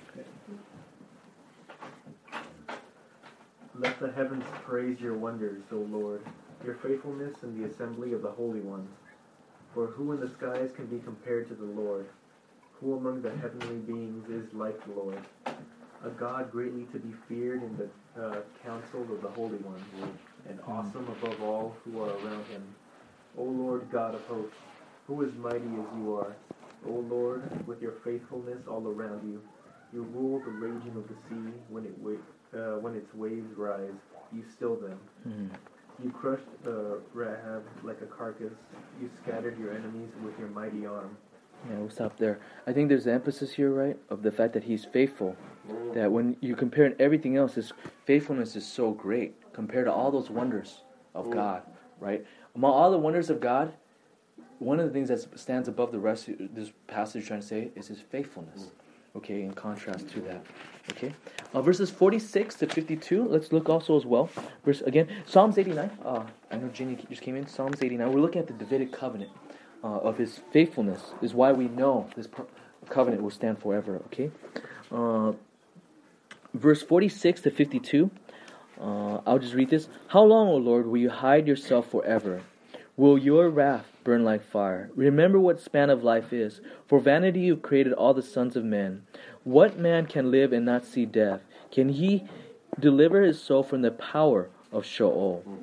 Let the heavens praise your wonders, O Lord, your faithfulness in the assembly of the holy ones. For who in the skies can be compared to the Lord? Who among the heavenly beings is like the Lord? A God greatly to be feared in the uh, council of the holy ones, and awesome above all who are around Him. O Lord God of hosts, who is mighty as you are? O Lord, with your faithfulness all around you, you rule the raging of the sea. When it wa- uh, when its waves rise, you still them. Mm-hmm. You crushed uh, Rahab like a carcass. You scattered your enemies with your mighty arm. Yeah, we'll stop there. I think there's the emphasis here, right, of the fact that He's faithful. That when you compare everything else, His faithfulness is so great compared to all those wonders of God, right? Among all the wonders of God, one of the things that stands above the rest, this passage is trying to say, is His faithfulness. Okay, in contrast to that. Okay, uh, verses forty-six to fifty-two. Let's look also as well. Verse again, Psalms eighty-nine. Uh, I know Jenny just came in. Psalms eighty-nine. We're looking at the Davidic covenant uh, of His faithfulness. Is why we know this covenant will stand forever. Okay, uh, verse forty-six to fifty-two. Uh, I'll just read this. How long, O Lord, will you hide yourself forever? Will your wrath burn like fire? Remember what span of life is. For vanity you created all the sons of men. What man can live and not see death? Can he deliver his soul from the power of Sheol?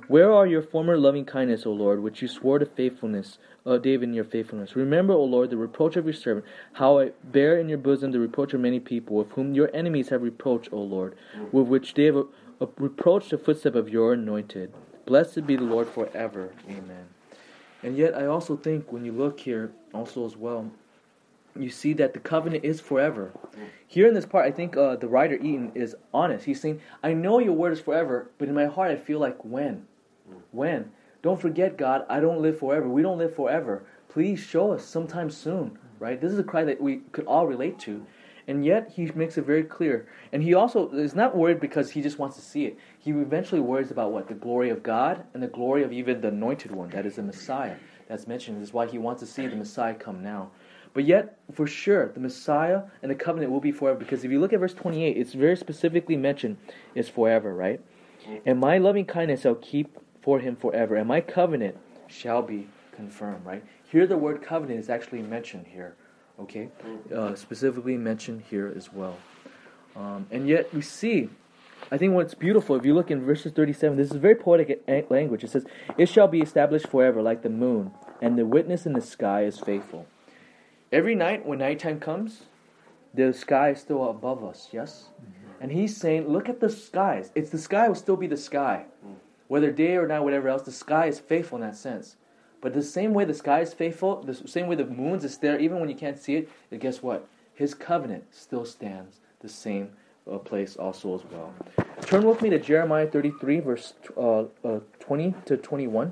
Where are your former loving kindness, O Lord, which you swore to faithfulness, uh, David, in your faithfulness? Remember, O Lord, the reproach of your servant, how I bear in your bosom the reproach of many people, with whom your enemies have reproached, O Lord, with which they have uh, uh, reproached the footstep of your anointed. Blessed be the Lord forever. Amen. And yet, I also think when you look here, also as well, you see that the covenant is forever. Here in this part, I think uh, the writer Eaton is honest. He's saying, I know your word is forever, but in my heart I feel like when? When? Don't forget, God, I don't live forever. We don't live forever. Please show us sometime soon, right? This is a cry that we could all relate to. And yet, he makes it very clear. And he also is not worried because he just wants to see it. He eventually worries about what? The glory of God and the glory of even the anointed one, that is the Messiah. That's mentioned. This is why he wants to see the Messiah come now. But yet, for sure, the Messiah and the covenant will be forever. Because if you look at verse twenty-eight, it's very specifically mentioned it's forever, right? And my loving kindness I'll keep for him forever, and my covenant shall be confirmed, right? Here the word covenant is actually mentioned here, okay? Uh, specifically mentioned here as well. Um, and yet we see, I think what's beautiful, if you look in verses thirty-seven, this is very poetic language. It says, it shall be established forever like the moon, and the witness in the sky is faithful. Every night when nighttime comes, the sky is still above us, yes? Mm-hmm. And he's saying, look at the skies. It's the sky will still be the sky. Mm. Whether day or night, whatever else, the sky is faithful in that sense. But the same way the sky is faithful, the same way the moon is there, even when you can't see it, and guess what? His covenant still stands the same uh, place also as well. Turn with me to Jeremiah thirty-three, verse uh, uh, twenty to twenty-one.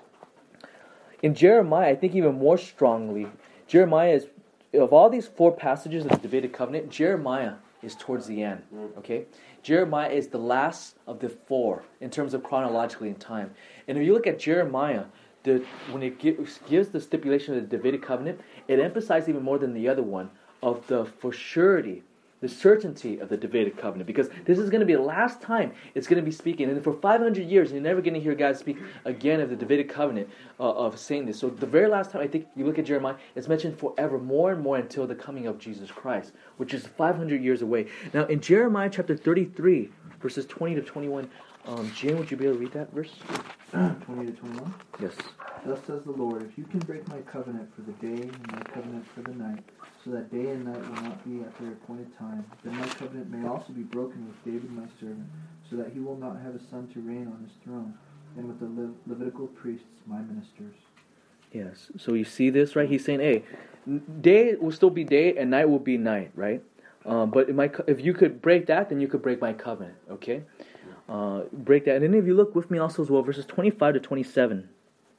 In Jeremiah, I think even more strongly, Jeremiah is, of all these four passages of the Davidic covenant, Jeremiah is towards the end, okay? Jeremiah is the last of the four in terms of chronologically in time. And if you look at Jeremiah, the, when it gives, gives the stipulation of the Davidic covenant, it emphasizes even more than the other one of the for surety, the certainty of the Davidic covenant. Because this is going to be the last time it's going to be speaking. And for five hundred years, you're never going to hear God speak again of the Davidic covenant uh, of saying this. So the very last time, I think, you look at Jeremiah, it's mentioned forever, more and more until the coming of Jesus Christ, which is five hundred years away. Now, in Jeremiah chapter thirty-three, verses twenty to twenty-one, um, Jim, would you be able to read that verse? twenty to twenty-one? Yes. Thus says the Lord, if you can break my covenant for the day and my covenant for the night, so that day and night will not be at their appointed time, then my covenant may also be broken with David my servant, so that he will not have a son to reign on his throne, and with the Le- Levitical priests my ministers. Yes. So you see this, right? He's saying, hey, day will still be day and night will be night, right? Um, but if, my, if you could break that, then you could break my covenant, okay? Uh, break that. And then if you look with me also as well, verses twenty-five to twenty-seven.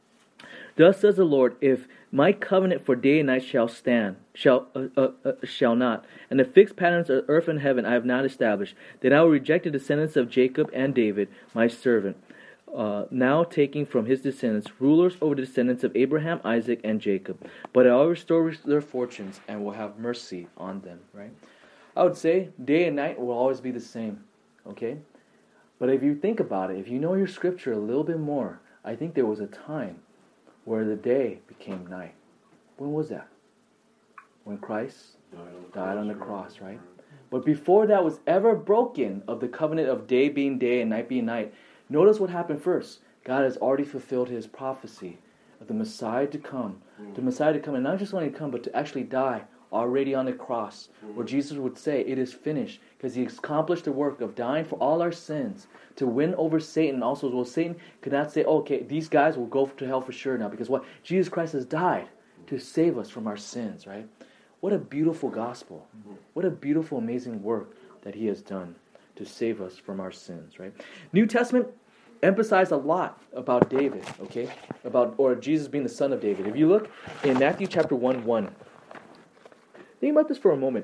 Thus says the Lord, if my covenant for day and night shall stand, shall uh, uh, uh, shall not, and the fixed patterns of earth and heaven I have not established, then I will reject the descendants of Jacob and David, my servant, uh, now taking from his descendants rulers over the descendants of Abraham, Isaac, and Jacob. But I will restore their fortunes and will have mercy on them. Right? I would say day and night will always be the same. Okay? But if you think about it, if you know your scripture a little bit more, I think there was a time where the day became night. When was that? When Christ died on the cross, right? But before that was ever broken of the covenant of day being day and night being night, notice what happened first. God has already fulfilled his prophecy of the Messiah to come. The Messiah to come, and not just only to come, but to actually die already on the cross, where Jesus would say, it is finished, because he accomplished the work of dying for all our sins, to win over Satan. Also, well, Satan could not say, oh, okay, these guys will go to hell for sure now, because what? Jesus Christ has died to save us from our sins, right? What a beautiful gospel. What a beautiful, amazing work that he has done to save us from our sins, right? New Testament emphasized a lot about David, okay? About, or Jesus being the son of David. If you look in Matthew chapter one, one, think about this for a moment.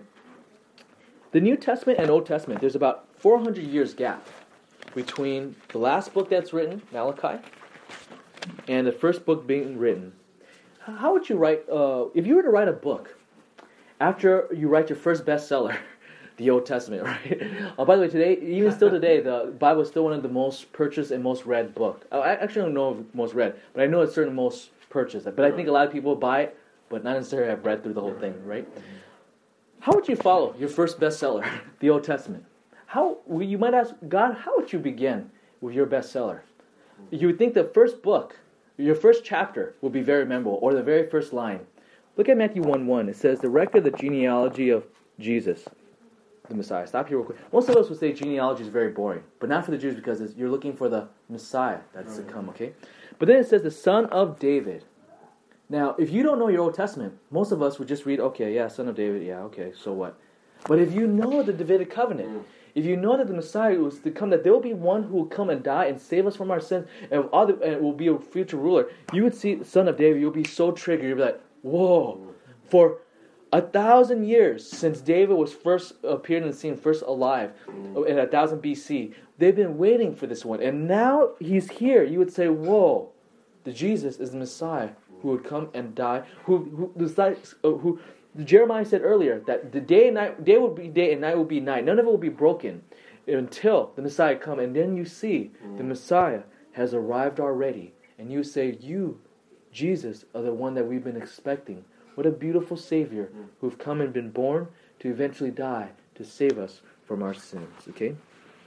The New Testament and Old Testament, there's about four hundred years gap between the last book that's written, Malachi, and the first book being written. How would you write, uh, if you were to write a book, after you write your first bestseller, the Old Testament, right? Oh, by the way, today, even still today, the Bible is still one of the most purchased and most read book. I actually don't know if most read, but I know it's certainly most purchased. But I think a lot of people buy it, but not necessarily have read through the whole thing, right? How would you follow your first bestseller, the Old Testament? How, you might ask, God, how would you begin with your bestseller? you would think the first book, your first chapter, will be very memorable, or the very first line. Look at Matthew one one. It says, the record of the genealogy of Jesus, the Messiah. Stop here real quick. Most of us would say genealogy is very boring, but not for the Jews, because it's, you're looking for the Messiah that's to come, okay? But then it says the son of David. Now, if you don't know your Old Testament, most of us would just read, okay, yeah, son of David, yeah, okay, so what? But if you know the Davidic covenant, if you know that the Messiah was to come, that there will be one who will come and die and save us from our sins, and, all the, and will be a future ruler, you would see the son of David, you'll be so triggered, you'll be like, whoa, for a thousand years since David was first appeared in the scene, first alive, in a thousand B C, they've been waiting for this one, and now he's here. You would say, whoa, the Jesus is the Messiah who would come and die, who, who, who, who Jeremiah said earlier that the day and night, day will be day and night will be night. None of it will be broken until the Messiah come. And then you see the Messiah has arrived already. And you say, you, Jesus, are the one that we've been expecting. What a beautiful Savior who've come and been born to eventually die to save us from our sins. Okay?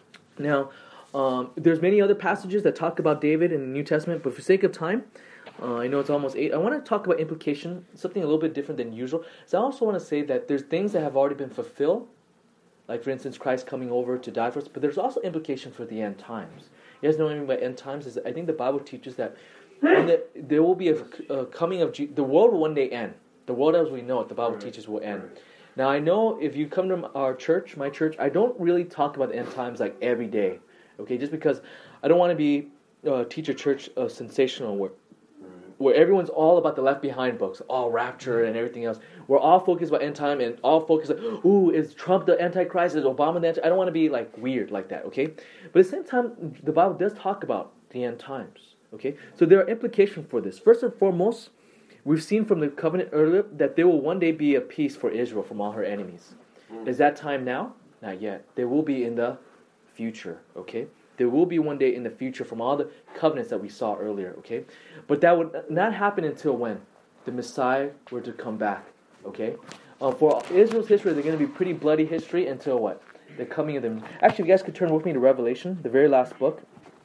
Now, um, there's many other passages that talk about David in the New Testament, but for sake of time, Uh, I know it's almost eight. I want to talk about implication, something a little bit different than usual. So I also want to say that there's things that have already been fulfilled, like for instance Christ coming over to die for us, but there's also implication for the end times. You guys know what I mean by end times? Is I think the Bible teaches that the, there will be a, a coming of Je- the world will one day end. The world as we know it, the Bible right. teaches, will end. Right. Now I know if you come to our church, my church, I don't really talk about the end times like every day, okay? Just because I don't want to be uh, teach a church uh, sensational work. Where everyone's all about the Left Behind books, all rapture and everything else. We're all focused about end time and all focused like, ooh, is Trump the Antichrist? Is Obama the Antichrist? I don't want to be like weird like that, okay? But at the same time, the Bible does talk about the end times, okay? So there are implications for this. First and foremost, we've seen from the covenant earlier that there will one day be a peace for Israel from all her enemies. Is that time now? Not yet. There will be in the future, okay? There will be one day in the future from all the covenants that we saw earlier, okay? But that would not happen until when? The Messiah were to come back, okay? Uh, for Israel's history, they're going to be pretty bloody history until what? The coming of them. Actually, you guys could turn with me to Revelation, the very last book.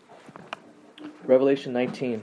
Revelation nineteen.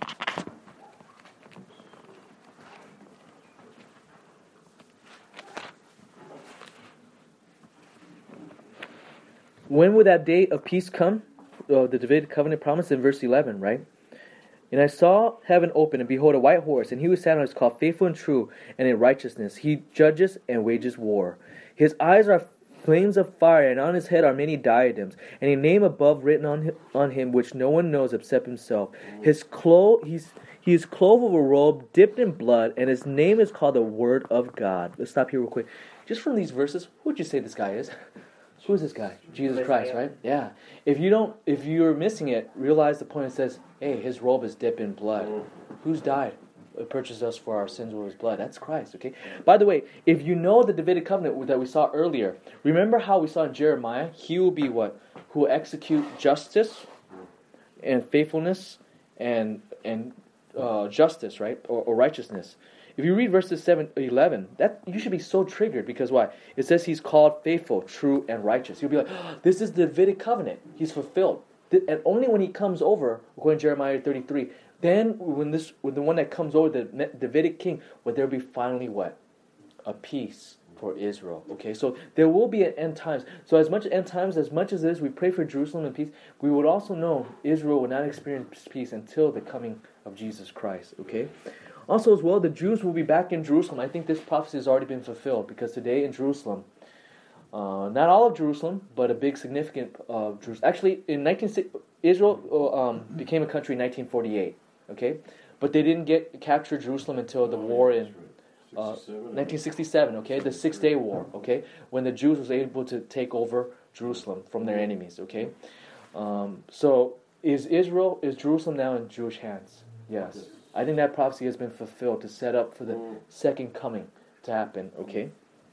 When will that day of peace come? Uh, the Davidic covenant promise in verse eleven, right? And I saw heaven open, and behold, a white horse, and he who sat on it is called Faithful and True, and in righteousness he judges and wages war. His eyes are flames of fire, and on his head are many diadems, and a name above written on him, on him which no one knows except himself. His clo- he's, he is clothed with a robe dipped in blood, and his name is called the Word of God. Let's stop here real quick. Just from these verses, who would you say this guy is? Who is this guy? Jesus Christ, right? Yeah. If you don't, if you're missing it, realize the point. It says, "Hey, his robe is dipped in blood. Who's died? It purchased us for our sins with his blood." That's Christ. Okay. By the way, if you know the Davidic covenant that we saw earlier, remember how we saw in Jeremiah? He will be what? Who will execute justice and faithfulness and and uh, justice, right, or, or righteousness. If you read verses seven, eleven, that you should be so triggered because why? It says he's called faithful, true, and righteous. You'll be like, oh, this is the Davidic covenant. He's fulfilled. And only when he comes over, according to Jeremiah thirty-three, then when this, when the one that comes over, the Davidic king, will there be finally what? A peace for Israel. Okay, so there will be an end times. So as much end times, as much as it is, we pray for Jerusalem and peace, we would also know Israel will not experience peace until the coming of Jesus Christ. Okay? Also as well, the Jews will be back in Jerusalem. I think this prophecy has already been fulfilled because today in Jerusalem, uh, not all of Jerusalem, but a big significant uh, Jerusalem. Actually, in nineteen Israel uh, um, became a country in nineteen forty-eight. Okay, but they didn't get capture Jerusalem until the war in uh, nineteen sixty-seven. Okay, the Six Day War. Okay, when the Jews was able to take over Jerusalem from their enemies. Okay, um, so is Israel is Jerusalem now in Jewish hands? Yes. I think that prophecy has been fulfilled to set up for the mm. second coming to happen, okay?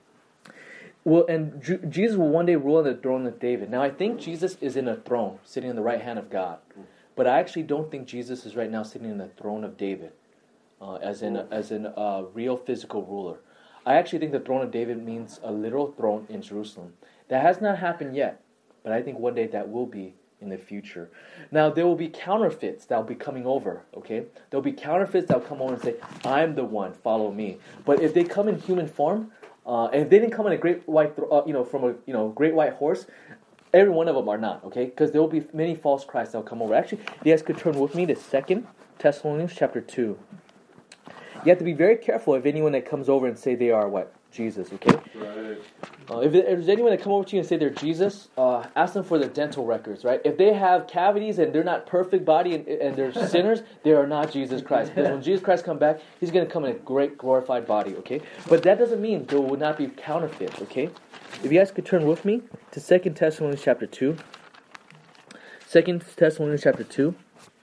Well, and Ju- Jesus will one day rule on the throne of David. Now, I think Jesus is in a throne, sitting on the right hand of God. Mm. But I actually don't think Jesus is right now sitting in the throne of David, uh, as in a, as in a real physical ruler. I actually think the throne of David means a literal throne in Jerusalem. That has not happened yet, but I think one day that will be in the future. Now, there will be counterfeits that will be coming over, okay? There will be counterfeits that will come over and say, I'm the one, follow me. But if they come in human form, uh, and if they didn't come in a great white, uh, you know, from a you know great white horse, every one of them are not, okay? Because there will be many false Christs that will come over. Actually, you guys could turn with me to Second Thessalonians chapter two. You have to be very careful of anyone that comes over and say they are what? Jesus, okay? Right. Uh, if, if there's anyone that come over to you and say they're Jesus, uh, ask them for their dental records, right? If they have cavities and they're not perfect body and, and they're sinners, they are not Jesus Christ. Because when Jesus Christ comes back, He's going to come in a great glorified body, okay? But that doesn't mean there will not be counterfeits, okay? If you guys could turn with me to Second Thessalonians chapter two. Second Thessalonians chapter two.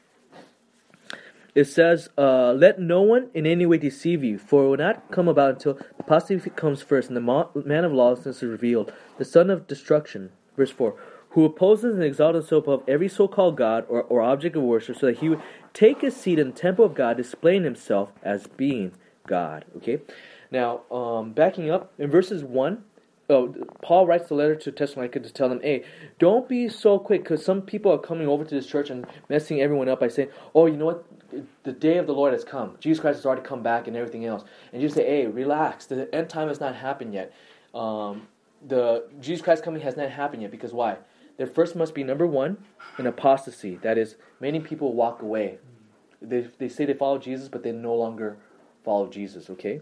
It says, uh, let no one in any way deceive you, for it will not come about until the apostasy comes first, and the mo- man of lawlessness is revealed, the son of destruction. Verse four, who opposes and exalts himself above every so-called God or, or object of worship, so that he would take his seat in the temple of God, displaying himself as being God. Okay? Now, um, backing up, in verses one, oh, Paul writes the letter to Thessalonica to tell them, hey, don't be so quick, because some people are coming over to this church and messing everyone up by saying, oh, you know what? The day of the Lord has come. Jesus Christ has already come back and everything else. And you say, hey, relax. The end time has not happened yet. Um, the Jesus Christ coming has not happened yet. Because why? There first must be, number one, an apostasy. That is, many people walk away. They, they say they follow Jesus, but they no longer follow Jesus, okay?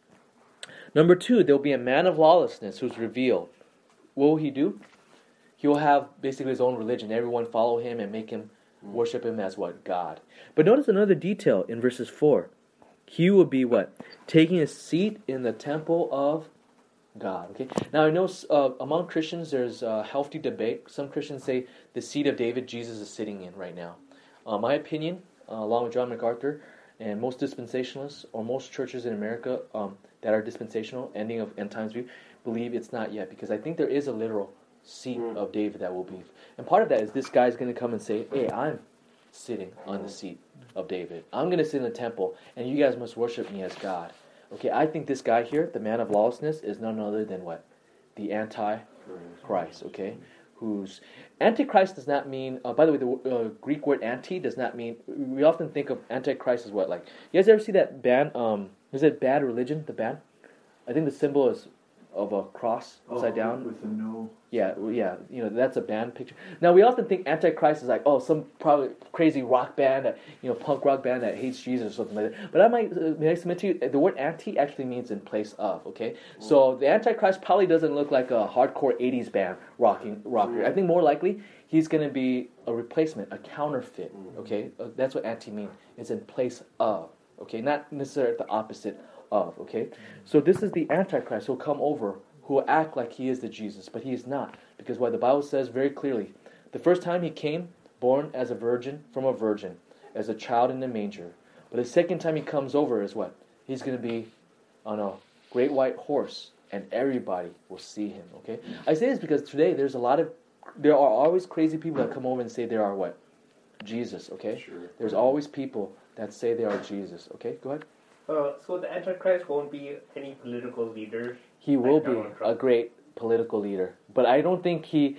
Number two, there will be a man of lawlessness who's revealed. What will he do? He will have basically his own religion. Everyone follow him and make him worship him as what? God. But notice another detail in verses four. He will be what? Taking a seat in the temple of God. Okay. Now I know uh, among Christians there's a healthy debate. Some Christians say the seat of David Jesus is sitting in right now. Uh, my opinion, uh, along with John MacArthur and most dispensationalists or most churches in America um, that are dispensational, ending of end times view, believe it's not yet, because I think there is a literal seat mm. of David that will be. And part of that is this guy's going to come and say, hey, I'm sitting on the seat of David. I'm going to sit in the temple, and you guys must worship me as God. Okay, I think this guy here, the man of lawlessness, is none other than what? The Antichrist, okay? Who's Antichrist does not mean, uh, by the way, the uh, Greek word anti does not mean, we often think of Antichrist as what? Like, you guys ever see that band, um, is it Bad Religion, the band? I think the symbol is of a cross upside oh, down. With a no. Yeah, yeah, you know, that's a band picture. Now, we often think Antichrist is like, oh, some probably crazy rock band, that, you know, punk rock band that hates Jesus or something like that. But I might, uh, may I submit to you, the word anti actually means in place of, okay? Mm. So the Antichrist probably doesn't look like a hardcore eighties band rocking rocker. Mm. I think more likely he's going to be a replacement, a counterfeit, mm. okay? Uh, that's what anti means. It's in place of, okay? Not necessarily the opposite of, okay? Mm. So this is the Antichrist who'll come over, who will act like he is the Jesus, but he is not. Because what the Bible says very clearly, the first time he came, born as a virgin from a virgin, as a child in the manger. But the second time he comes over is what? He's going to be on a great white horse, and everybody will see him, okay? I say this because today there's a lot of, there are always crazy people that come over and say they are what? Jesus, okay? Sure. There's always people that say they are Jesus, okay? Go ahead. Uh, so the Antichrist won't be any political leader? He will like be Donald a Trump. great political leader, but I don't think he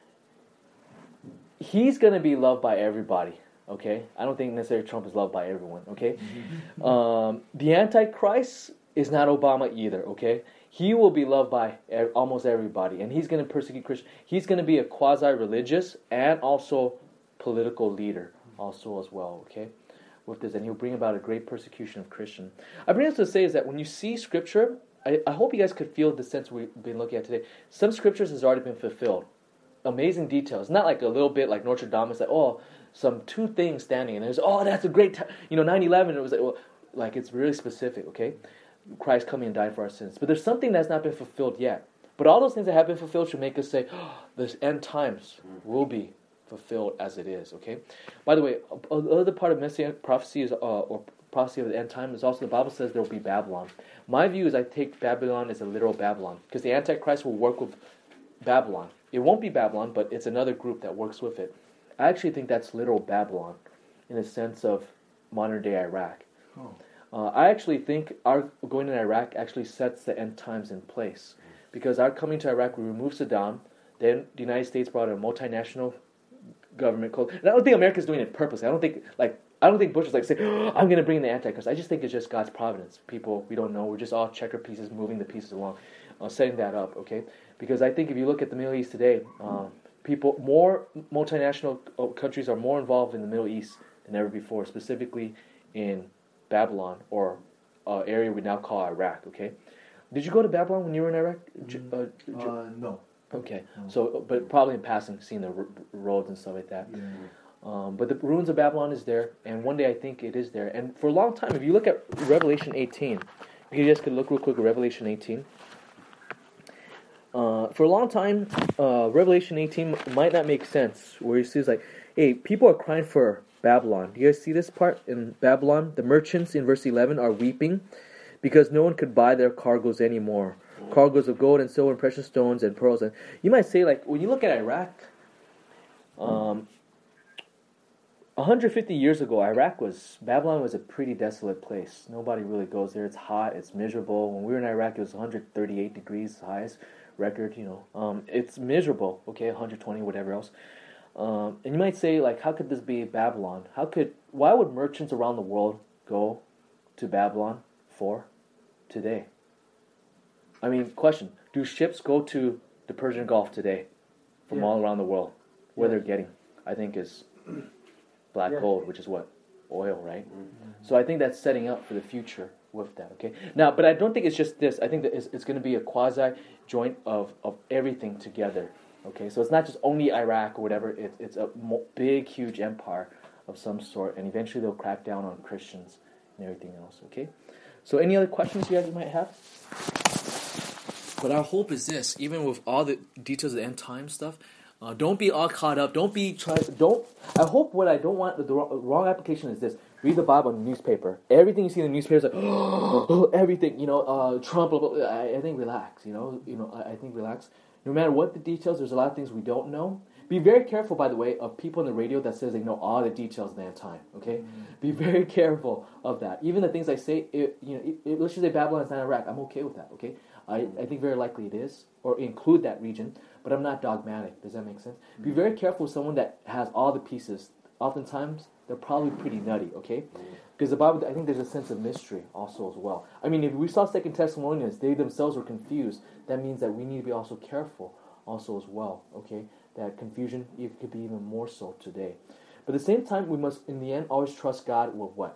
he's going to be loved by everybody, okay? I don't think necessarily Trump is loved by everyone, okay? um, the Antichrist is not Obama either, okay? He will be loved by e- almost everybody, and he's going to persecute Christians. He's going to be a quasi-religious and also political leader also as well, okay? With this, and he'll bring about a great persecution of Christians. I bring this to say is that when you see Scripture, I, I hope you guys could feel the sense we've been looking at today. Some Scriptures has already been fulfilled. Amazing details. Not like a little bit like Notre Dame. It's like, oh, some two things standing, and there's, oh, that's a great, t-. you know, nine eleven, it was like, well, like it's really specific, okay? Christ coming and died for our sins. But there's something that's not been fulfilled yet. But all those things that have been fulfilled should make us say, oh, the end times will be fulfilled as it is, okay? By the way, another part of Messianic prophecy is, uh, or prophecy of the end time is also the Bible says there will be Babylon. My view is I take Babylon as a literal Babylon, because the Antichrist will work with Babylon. It won't be Babylon, but it's another group that works with it. I actually think that's literal Babylon in the sense of modern-day Iraq. Oh. Uh, I actually think our going to Iraq actually sets the end times in place, because our coming to Iraq, we removed Saddam, then the United States brought a multinational government called. And I don't think America's doing it purposely. I don't think like I don't think Bush is like saying, oh, "I'm going to bring in the Antichrist." I just think it's just God's providence. People we don't know. We're just all checker pieces, moving the pieces along, uh, setting that up. Okay, because I think if you look at the Middle East today, um, people more multinational countries are more involved in the Middle East than ever before, specifically in Babylon or uh, area we now call Iraq. Okay, did you go to Babylon when you were in Iraq? Mm, Uh, uh, no. Okay, No. so but probably in passing, seeing the r- roads and stuff like that. Yeah. Um, but the ruins of Babylon is there, and one day I think it is there. And for a long time, if you look at Revelation eighteen, you guys could look real quick at Revelation eighteen. Uh, for a long time, uh, Revelation eighteen might not make sense, where he says like, "Hey, people are crying for Babylon." Do you guys see this part in Babylon? The merchants in verse eleven are weeping because no one could buy their cargoes anymore. Cargoes of gold and silver and precious stones and pearls. And you might say, like, when you look at Iraq, um, one hundred fifty years ago, Iraq was, Babylon was a pretty desolate place. Nobody really goes there. It's hot. It's miserable. When we were in Iraq, it was one hundred thirty-eight degrees, highest record, you know. Um, it's miserable, okay, one hundred twenty, whatever else. Um, and you might say, like, how could this be Babylon? How could, why would merchants around the world go to Babylon for today? I mean, question, do ships go to the Persian Gulf today from Yeah. all around the world? Where Yeah. they're getting, I think, is black Yeah. gold, which is what? Oil, right? Mm-hmm. So I think that's setting up for the future with that, okay? Now, but I don't think it's just this. I think that it's, it's going to be a quasi-joint of, of everything together, okay? So it's not just only Iraq or whatever. It, it's a mo- big, huge empire of some sort, and eventually they'll crack down on Christians and everything else, okay? So any other questions you guys might have? But our hope is this, even with all the details of the end time stuff, uh, don't be all caught up. Don't be trying. Don't. I hope what I don't want the, the wrong, wrong application is this: read the Bible in the newspaper. Everything you see in the newspaper is like, oh, everything. You know, uh, Trump. Blah, blah, blah. I, I think relax. You know, you know. I, I think relax. No matter what the details, there's a lot of things we don't know. Be very careful, by the way, of people on the radio that says they know all the details of the end time. Okay, mm-hmm. Be very careful of that. Even the things I say, it, you know, it, it, let's just say Babylon is not Iraq. I'm okay with that. Okay. I, I think very likely it is, or include that region, but I'm not dogmatic. Does that make sense? Mm-hmm. Be very careful with someone that has all the pieces. Oftentimes, they're probably pretty nutty, okay? Because the Bible, I think there's a sense of mystery also as well. I mean, if we saw Second Thessalonians, they themselves were confused, that means that we need to be also careful also as well, okay? That confusion it could be even more so today. But at the same time, we must, in the end, always trust God with what?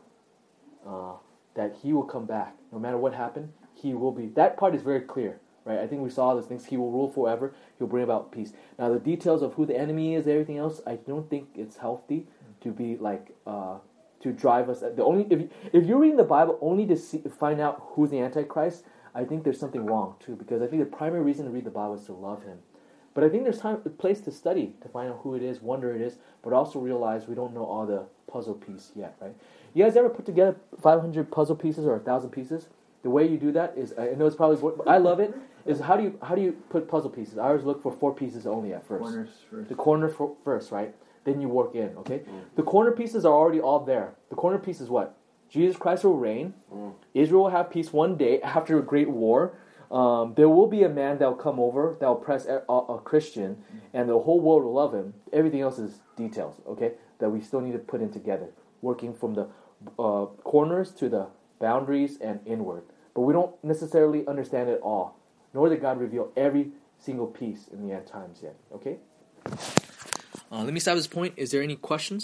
Uh, that He will come back. No matter what happened, He will be. That part is very clear, right? I think we saw those things. He will rule forever. He'll bring about peace. Now, the details of who the enemy is, everything else, I don't think it's healthy to be like uh, to drive us. The only if you, if you're reading the Bible only to see, find out who's the Antichrist, I think there's something wrong too. Because I think the primary reason to read the Bible is to love Him. But I think there's time, a place to study to find out who it is, wonder it is, but also realize we don't know all the puzzle piece yet, right? You guys ever put together five hundred puzzle pieces or one thousand pieces? The way you do that is, I know it's probably, but I love it, is how do you how do you put puzzle pieces? I always look for four pieces only at first. Corners first. The corner for, first, right? Then you work in, okay? Mm. The corner pieces are already all there. The corner piece is what? Jesus Christ will reign. Mm. Israel will have peace one day after a great war. Um, there will be a man that will come over that will oppress a, a, a Christian, mm. and the whole world will love him. Everything else is details, okay? That we still need to put in together, working from the uh, corners to the boundaries and inward. But we don't necessarily understand it all, nor did God reveal every single piece in the end times yet. Okay? Uh, let me stop this point. Is there any questions?